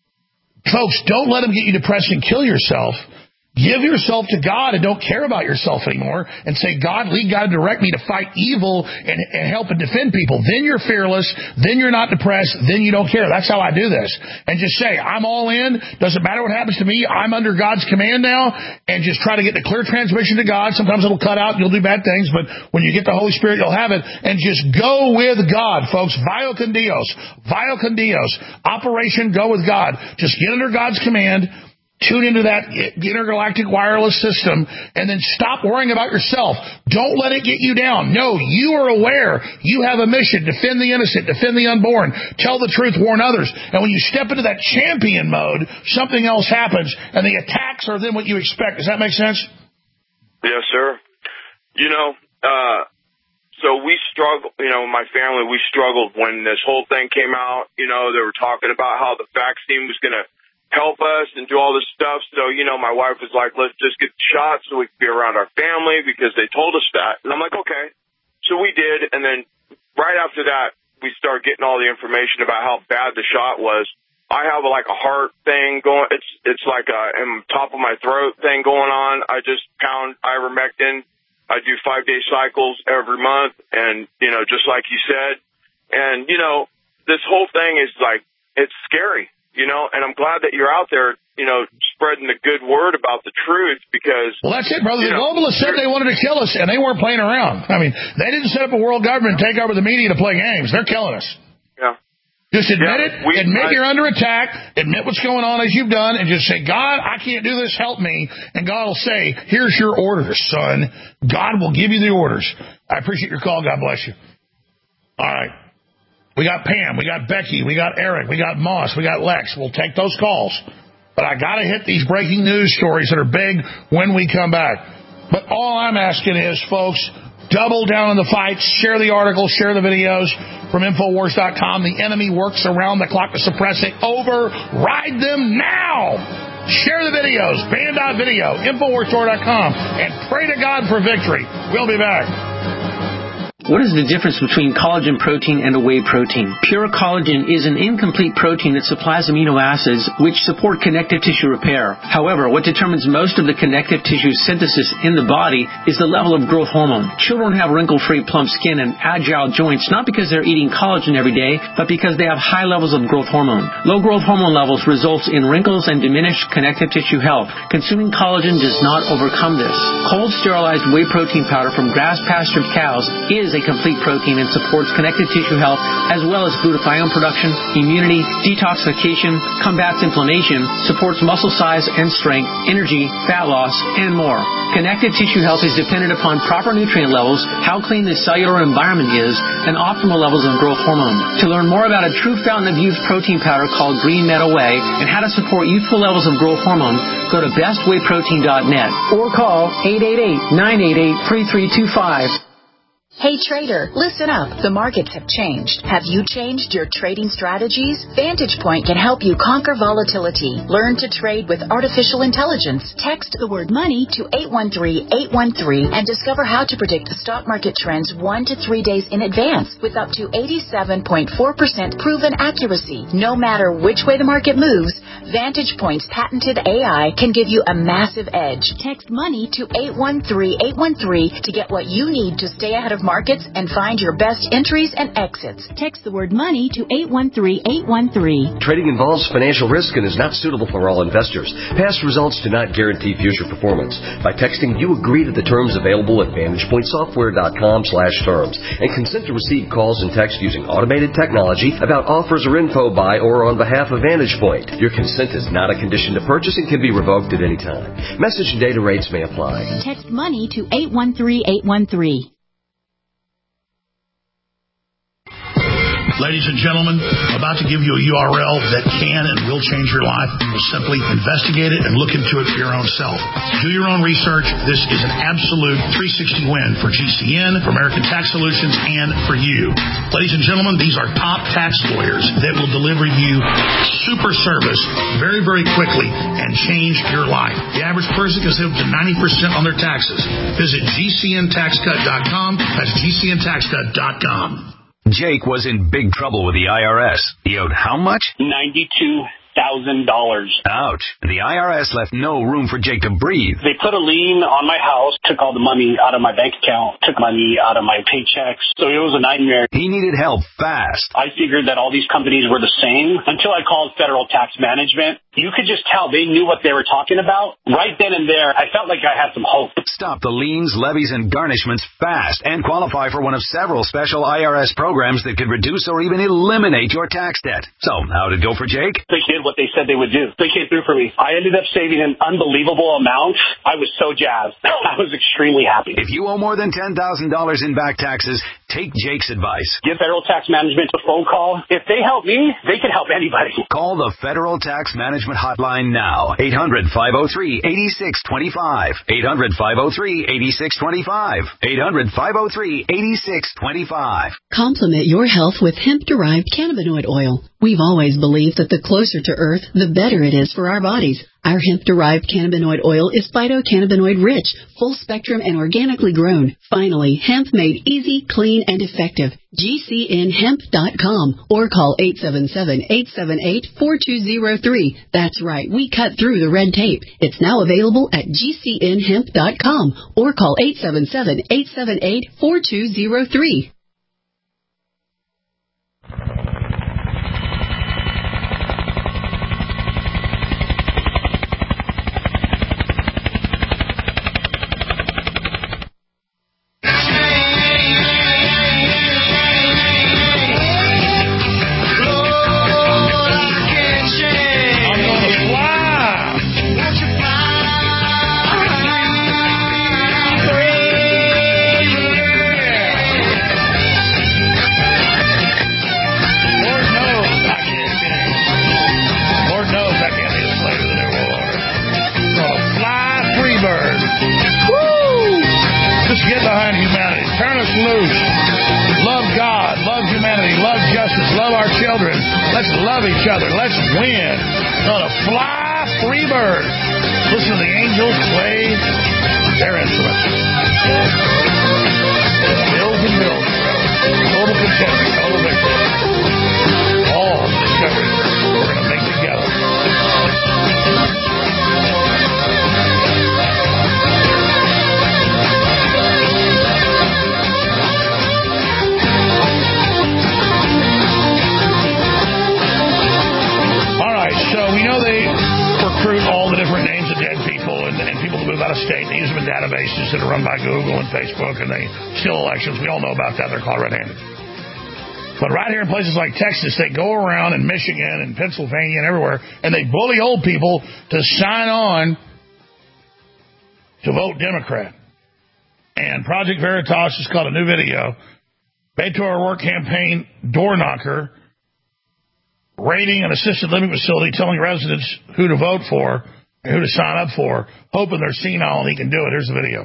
Folks, don't let them get you depressed and kill yourself. Give yourself to God and don't care about yourself anymore, and say, God, lead God, direct me to fight evil and, and help and defend people. Then you're fearless. Then you're not depressed. Then you don't care. That's how I do this. And just say, I'm all in. Doesn't matter what happens to me. I'm under God's command now, and just try to get the clear transmission to God. Sometimes it'll cut out and you'll do bad things, but when you get the Holy Spirit, you'll have it. And just go with God, folks. Vio con Dios. Vio con Dios. Operation Go with God. Just get under God's command. Tune into that intergalactic wireless system, and then stop worrying about yourself. Don't let it get you down. No, you are aware. You have a mission. Defend the innocent. Defend the unborn. Tell the truth. Warn others. And when you step into that champion mode, something else happens, and the attacks are then what you expect. Does that make sense? Yes, sir. You know, uh, so we struggled, you know, my family, we struggled when this whole thing came out. You know, they were talking about how the vaccine was going to help us and do all this stuff. So, you know, my wife was like, let's just get the shot so we can be around our family, because they told us that. And I'm like, okay. So we did. And then right after that, we started getting all the information about how bad the shot was. I have like a heart thing going. It's, it's like a in top of my throat thing going on. I just pound ivermectin. I do five day cycles every month. And, you know, just like you said, and, you know, this whole thing is like, it's scary. You know, and I'm glad that you're out there, you know, spreading the good word about the truth, because... Well, that's it, brother. The know, globalists said they wanted to kill us, and they weren't playing around. I mean, they didn't set up a world government and take over the media to play games. They're killing us. Yeah. Just admit yeah, it. We, admit I, you're under attack. Admit what's going on as you've done, and just say, God, I can't do this. Help me. And God will say, here's your orders, son. God will give you the orders. I appreciate your call. God bless you. All right. We got Pam, we got Becky, we got Eric, we got Moss, we got Lex. We'll take those calls. But I got to hit these breaking news stories that are big when we come back. But all I'm asking is, folks, double down on the fight. Share the articles, share the videos from Infowars dot com. The enemy works around the clock to suppress it. Override them now. Share the videos. Band dot video, Infowars Store dot com, and pray to God for victory. We'll be back. What is the difference between collagen protein and a whey protein? Pure collagen is an incomplete protein that supplies amino acids which support connective tissue repair. However, what determines most of the connective tissue synthesis in the body is the level of growth hormone. Children have wrinkle-free, plump skin and agile joints not because they're eating collagen every day, but because they have high levels of growth hormone. Low growth hormone levels results in wrinkles and diminished connective tissue health. Consuming collagen does not overcome this. Cold sterilized whey protein powder from grass-pastured cows is a complete protein and supports connective tissue health as well as glutathione production, immunity, detoxification, combats inflammation, supports muscle size and strength, energy, fat loss, and more. Connective tissue health is dependent upon proper nutrient levels, how clean the cellular environment is, and optimal levels of growth hormone. To learn more about a true fountain of youth protein powder called Green Meadow Whey and how to support youthful levels of growth hormone, go to best whey protein dot net or call eight eight eight, nine eight eight, three three two five. Hey trader, listen up. The markets have changed. Have you changed your trading strategies? Vantage Point can help you conquer volatility. Learn to trade with artificial intelligence. Text the word money to eight one three, eight one three and discover how to predict the stock market trends one to three days in advance with up to eighty-seven point four percent proven accuracy. No matter which way the market moves, Vantage Point's patented A I can give you a massive edge. Text money to eight one three, eight one three to get what you need to stay ahead of markets and find your best entries and exits. Text the word money to eight one three, eight one three. Trading involves financial risk and is not suitable for all investors. Past results do not guarantee future performance. By texting, you agree to the terms available at vantage point software dot com slash terms and consent to receive calls and text using automated technology about offers or info by or on behalf of Vantage Point. Your consent is not a condition to purchase and can be revoked at any time. Message and data rates may apply. Text money to eight one three, eight one three. Ladies and gentlemen, I'm about to give you a U R L that can and will change your life. You will simply investigate it and look into it for your own self. Do your own research. This is an absolute three sixty win for G C N, for American Tax Solutions, and for you. Ladies and gentlemen, these are top tax lawyers that will deliver you super service very, very quickly and change your life. The average person can save up to ninety percent on their taxes. Visit G C N tax cut dot com. That's G C N tax cut dot com. Jake was in big trouble with the I R S. He owed how much? ninety-two thousand dollars. Ouch. The I R S left no room for Jake to breathe. They put a lien on my house, took all the money out of my bank account, took money out of my paychecks. So it was a nightmare. He needed help fast. I figured that all these companies were the same until I called Federal Tax Management. You could just tell they knew what they were talking about. Right then and there, I felt like I had some hope. Stop the liens, levies, and garnishments fast and qualify for one of several special I R S programs that could reduce or even eliminate your tax debt. So, how did it go for Jake? They did what they said they would do. They came through for me. I ended up saving an unbelievable amount. I was so jazzed. I was extremely happy. If you owe more than ten thousand dollars in back taxes, take Jake's advice. Give Federal Tax Management a phone call. If they help me, they can help anybody. Call the Federal Tax Management Hotline now. eight hundred, five oh three, eight six two five. eight hundred, five oh three, eight six two five. eight hundred, five oh three, eight six two five. Complement your health with hemp-derived cannabinoid oil. We've always believed that the closer to Earth, the better it is for our bodies. Our hemp-derived cannabinoid oil is phytocannabinoid-rich, full-spectrum, and organically grown. Finally, hemp made easy, clean, and effective. G C N hemp dot com or call eight seven seven, eight seven eight, four two zero three. That's right, we cut through the red tape. It's now available at G C N hemp dot com or call eight seven seven, eight seven eight, four two zero three. Each other. Let's win. On a fly free bird. Listen to the angels play their instruments. Bills and bills. Total contentment. Total victory. All the discoveries we're going to make together. So we know they recruit all the different names of dead people and, and people to move about a state. They use them in databases that are run by Google and Facebook, and they steal elections. We all know about that. They're called red-handed. But right here in places like Texas, they go around in Michigan and Pennsylvania and everywhere, and they bully old people to sign on to vote Democrat. And Project Veritas has got a new video. Beto O'Rourke campaign door knocker, raiding an assisted living facility, telling residents who to vote for and who to sign up for, hoping they're senile and he can do it. Here's the video.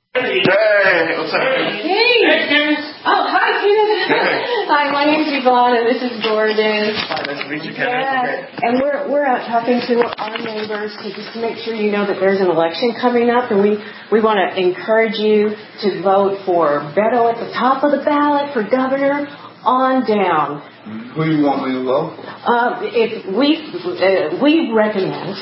Hey, what's up? Hey. Hey, oh, hi, Kenneth. Hey. Hi, my name's Yvonne, and this is Gordon. Hi, nice to meet you, Kenneth. Yeah. Okay. And we're we're out talking to our neighbors to just to make sure you know that there's an election coming up, and we, we want to encourage you to vote for Beto at the top of the ballot for governor on down. Who do you want me to vote? Uh, if we uh, we recommend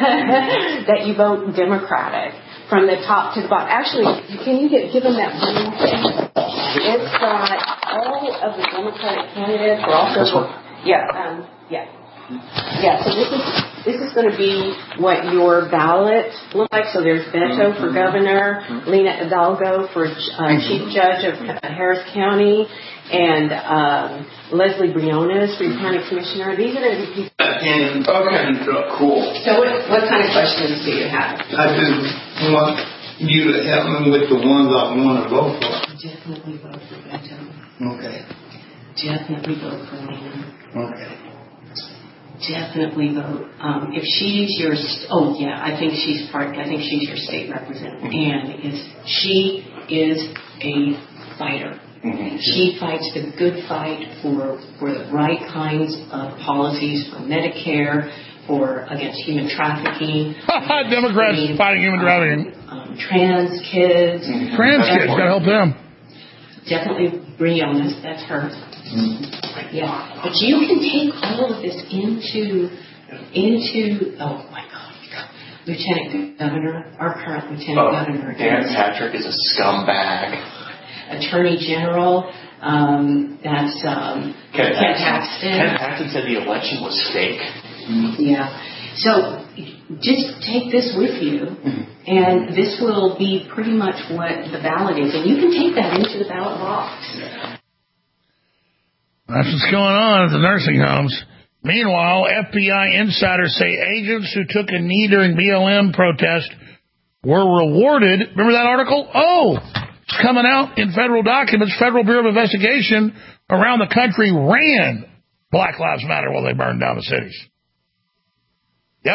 that you vote Democratic from the top to the bottom. Actually, can you get give them that blue thing? It's got all of the Democratic candidates. We're also this one? Yeah, um, yeah, yeah. So this is this is going to be what your ballot looks like. So there's Beto for governor, Lena Hidalgo for uh, chief judge of Harris County, and um, Leslie Briones for your county commissioner. These are going to be people. And, okay, cool. So what, what kind of questions do you have? I just want you to help me with the ones I want to vote for. Definitely vote for Beto. Okay. Definitely vote for Lena. Okay. Definitely vote. Um, if she's your, oh yeah, I think she's part. I think she's your state representative, and is she is a fighter. Mm-hmm. She fights the good fight for for the right kinds of policies for Medicare, for against human trafficking. Democrats against, fighting human trafficking. Um, um, trans kids. Mm-hmm. Trans kids, gotta help them. Definitely Briones, that's her. Mm-hmm. Yeah, but you can take all of this into into. Oh my God. Lieutenant Governor, our current Lieutenant oh, Governor. Dan Patrick is a scumbag. Attorney General, um, that's um, Ken, Ken Paxton. Paxton. Ken Paxton said the election was fake. Yeah. So just take this with you, mm-hmm. and this will be pretty much what the ballot is. And you can take that into the ballot box. That's what's going on at the nursing homes. Meanwhile, F B I insiders say agents who took a knee during B L M protest were rewarded. Remember that article? Oh! Coming out in federal documents, Federal Bureau of Investigation around the country ran Black Lives Matter while they burned down the cities. Yep.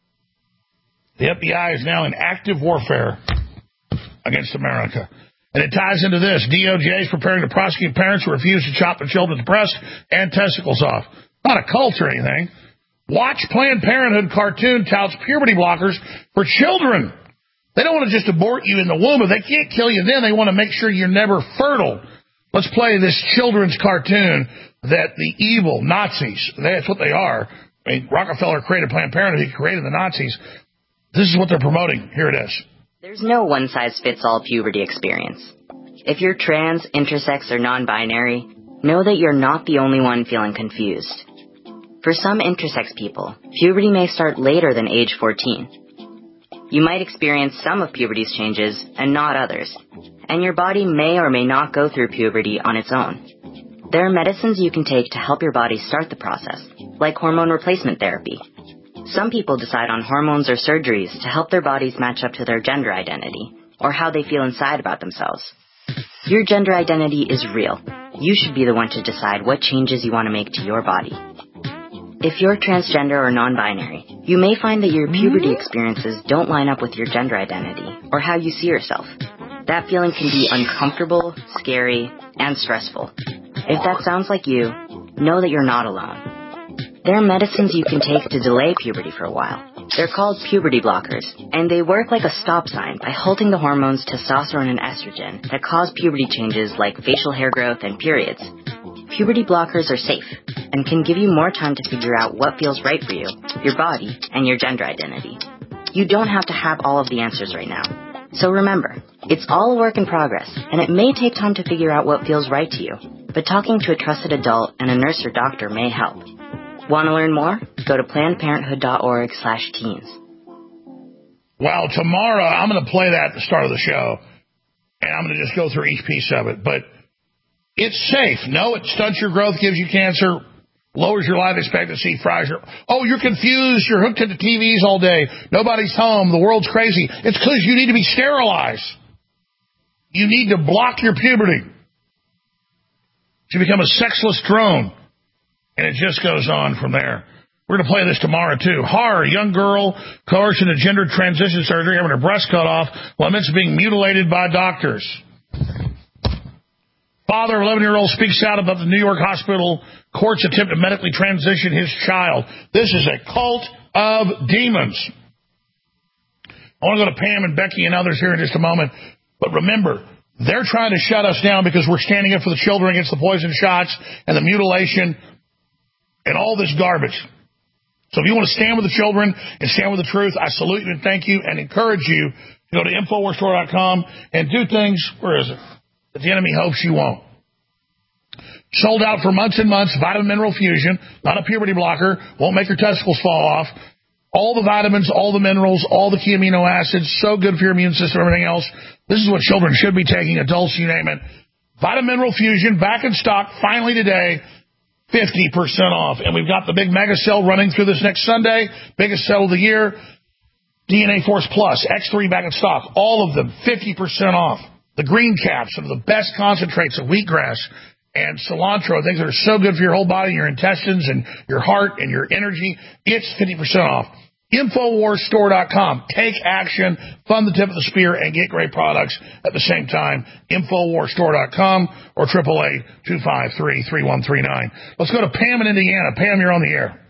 The F B I is now in active warfare against America. And it ties into this. D O J is preparing to prosecute parents who refuse to chop their children's breasts and testicles off. Not a cult or anything. Watch Planned Parenthood cartoon touts puberty blockers for children. They don't want to just abort you in the womb. If they can't kill you then, they want to make sure you're never fertile. Let's play this children's cartoon that the evil Nazis, that's what they are. I mean, Rockefeller created Planned Parenthood. He created the Nazis. This is what they're promoting. Here it is. There's no one-size-fits-all puberty experience. If you're trans, intersex, or non-binary, know that you're not the only one feeling confused. For some intersex people, puberty may start later than age fourteen. You might experience some of puberty's changes and not others, and your body may or may not go through puberty on its own. There are medicines you can take to help your body start the process, like hormone replacement therapy. Some people decide on hormones or surgeries to help their bodies match up to their gender identity, or how they feel inside about themselves. Your gender identity is real. You should be the one to decide what changes you want to make to your body. If you're transgender or non-binary, you may find that your puberty experiences don't line up with your gender identity or how you see yourself. That feeling can be uncomfortable, scary, and stressful. If that sounds like you, know that you're not alone. There are medicines you can take to delay puberty for a while. They're called puberty blockers, and they work like a stop sign by halting the hormones testosterone and estrogen that cause puberty changes like facial hair growth and periods. Puberty blockers are safe and can give you more time to figure out what feels right for you, your body, and your gender identity. You don't have to have all of the answers right now. So remember, it's all a work in progress, and it may take time to figure out what feels right to you, but talking to a trusted adult and a nurse or doctor may help. Want to learn more? Go to planned parenthood dot org slash teens. Well, tomorrow I'm going to play that at the start of the show, and I'm going to just go through each piece of it. But it's safe. No, it stunts your growth, gives you cancer, lowers your life expectancy, fries your... Oh, you're confused. You're hooked into T Vs all day. Nobody's home. The world's crazy. It's because you need to be sterilized. You need to block your puberty to become a sexless drone. And it just goes on from there. We're going to play this tomorrow, too. Horror, young girl coerced into gender transition surgery, having her breast cut off, laments being mutilated by doctors. Father of eleven-year-old speaks out about the New York hospital court's attempt to medically transition his child. This is a cult of demons. I want to go to Pam and Becky and others here in just a moment. But remember, they're trying to shut us down because we're standing up for the children against the poison shots and the mutilation and all this garbage. So if you want to stand with the children and stand with the truth, I salute you and thank you and encourage you to go to Infowars Store dot com and do things, where is it, that the enemy hopes you won't. Sold out for months and months, Vitamin Mineral Fusion, not a puberty blocker, won't make your testicles fall off. All the vitamins, all the minerals, all the key amino acids, so good for your immune system, everything else. This is what children should be taking, adults, you name it. Vitamin Mineral Fusion, back in stock, finally today. fifty percent off. And we've got the big mega sale running through this next Sunday. Biggest sale of the year. D N A Force Plus, X three back in stock. All of them, fifty percent off. The green caps, some of the best concentrates of wheatgrass and cilantro, things that are so good for your whole body, your intestines and your heart and your energy. It's fifty percent off. Infowars Store dot com. Take action, fund the tip of the spear, and get great products at the same time. Infowars Store dot com or eight eight eight, two five three, three one three nine. Let's go to Pam in Indiana. Pam, you're on the air.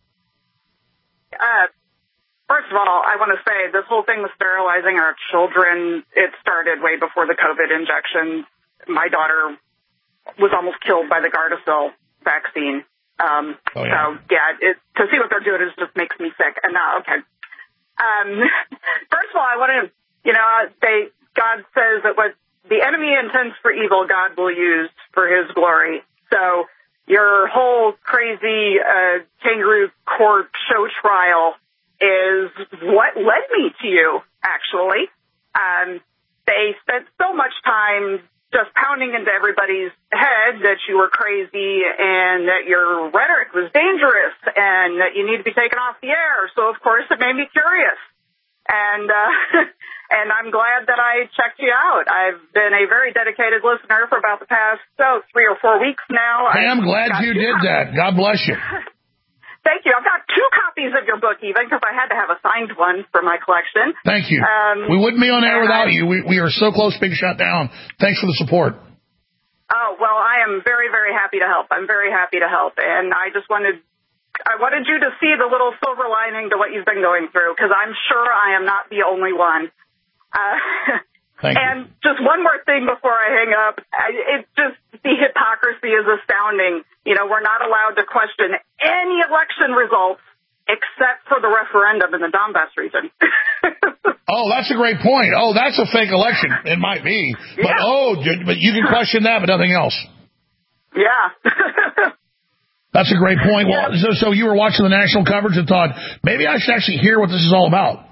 Uh, first of all, I want to say this whole thing with sterilizing our children, it started way before the COVID injection. My daughter was almost killed by the Gardasil vaccine. Um, oh, yeah. So, yeah, it, to see what they're doing is just makes me sick. And now, okay. Um, first of all, I want to, you know, they, God says that what the enemy intends for evil, God will use for his glory. So your whole crazy uh, kangaroo court show trial is what led me to you, actually. Um, they spent so much time just pounding into everybody's head that you were crazy and that your rhetoric was dangerous and that you need to be taken off the air. So, of course, it made me curious. And uh, and I'm glad that I checked you out. I've been a very dedicated listener for about the past, oh, three or four weeks now. Hey, I'm glad you did that. God bless you. Thank you. I've got two copies of your book, even, because I had to have a signed one for my collection. Thank you. Um, we wouldn't be on air without I, you. We, we are so close to being shut down. Thanks for the support. Oh, well, I am very, very happy to help. I'm very happy to help. And I just wanted I wanted you to see the little silver lining to what you've been going through, because I'm sure I am not the only one. Uh, Thank and you. just one more thing before I hang up. It just, the hypocrisy is astounding. You know, we're not allowed to question any election results except for the referendum in the Donbass region. Oh, that's a great point. Oh, that's a fake election. It might be. But, yeah. oh, but you can question that, but nothing else. Yeah. That's a great point. Well, so, so you were watching the national coverage and thought, maybe I should actually hear what this is all about.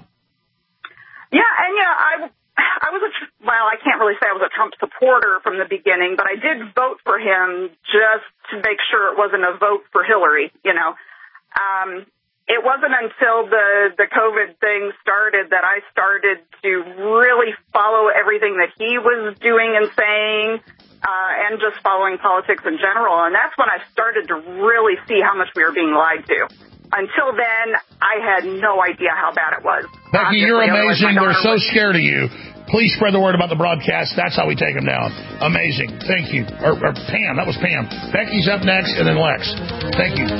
Yeah, and, yeah, I... I was a, well, I can't really say I was a Trump supporter from the beginning, but I did vote for him just to make sure it wasn't a vote for Hillary, you know. Um, it wasn't until the, the COVID thing started that I started to really follow everything that he was doing and saying, uh, and just following politics in general. And that's when I started to really see how much we were being lied to. Until then, I had no idea how bad it was. Becky, you're amazing. They're so scared of you. Please spread the word about the broadcast. That's how we take them down. Amazing. Thank you. Or, or Pam. That was Pam. Becky's up next, and then Lex. Thank you.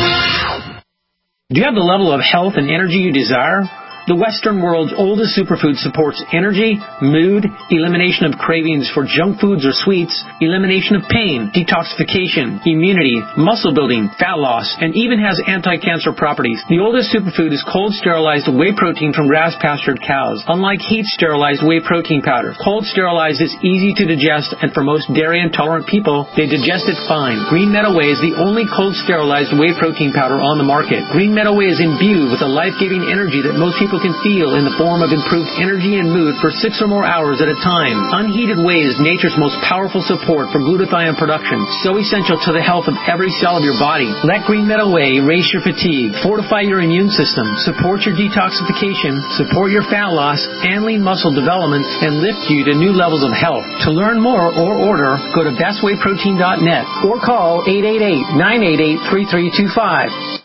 Do you have the level of health and energy you desire? The Western world's oldest superfood supports energy, mood, elimination of cravings for junk foods or sweets, elimination of pain, detoxification, immunity, muscle building, fat loss, and even has anti-cancer properties. The oldest superfood is cold sterilized whey protein from grass-pastured cows. Unlike heat sterilized whey protein powder, cold sterilized is easy to digest, and for most dairy intolerant people, they digest it fine. Green Meadow Whey is the only cold sterilized whey protein powder on the market. Green Meadow Whey is imbued with the life-giving energy that most people people can feel in the form of improved energy and mood for six or more hours at a time. Unheated whey is nature's most powerful support for glutathione production, so essential to the health of every cell of your body. Let Green Meadow Whey erase your fatigue, fortify your immune system, support your detoxification, support your fat loss and lean muscle development, and lift you to new levels of health. To learn more or order, go to best way protein dot net or call eight eight eight, nine eight eight, three three two five.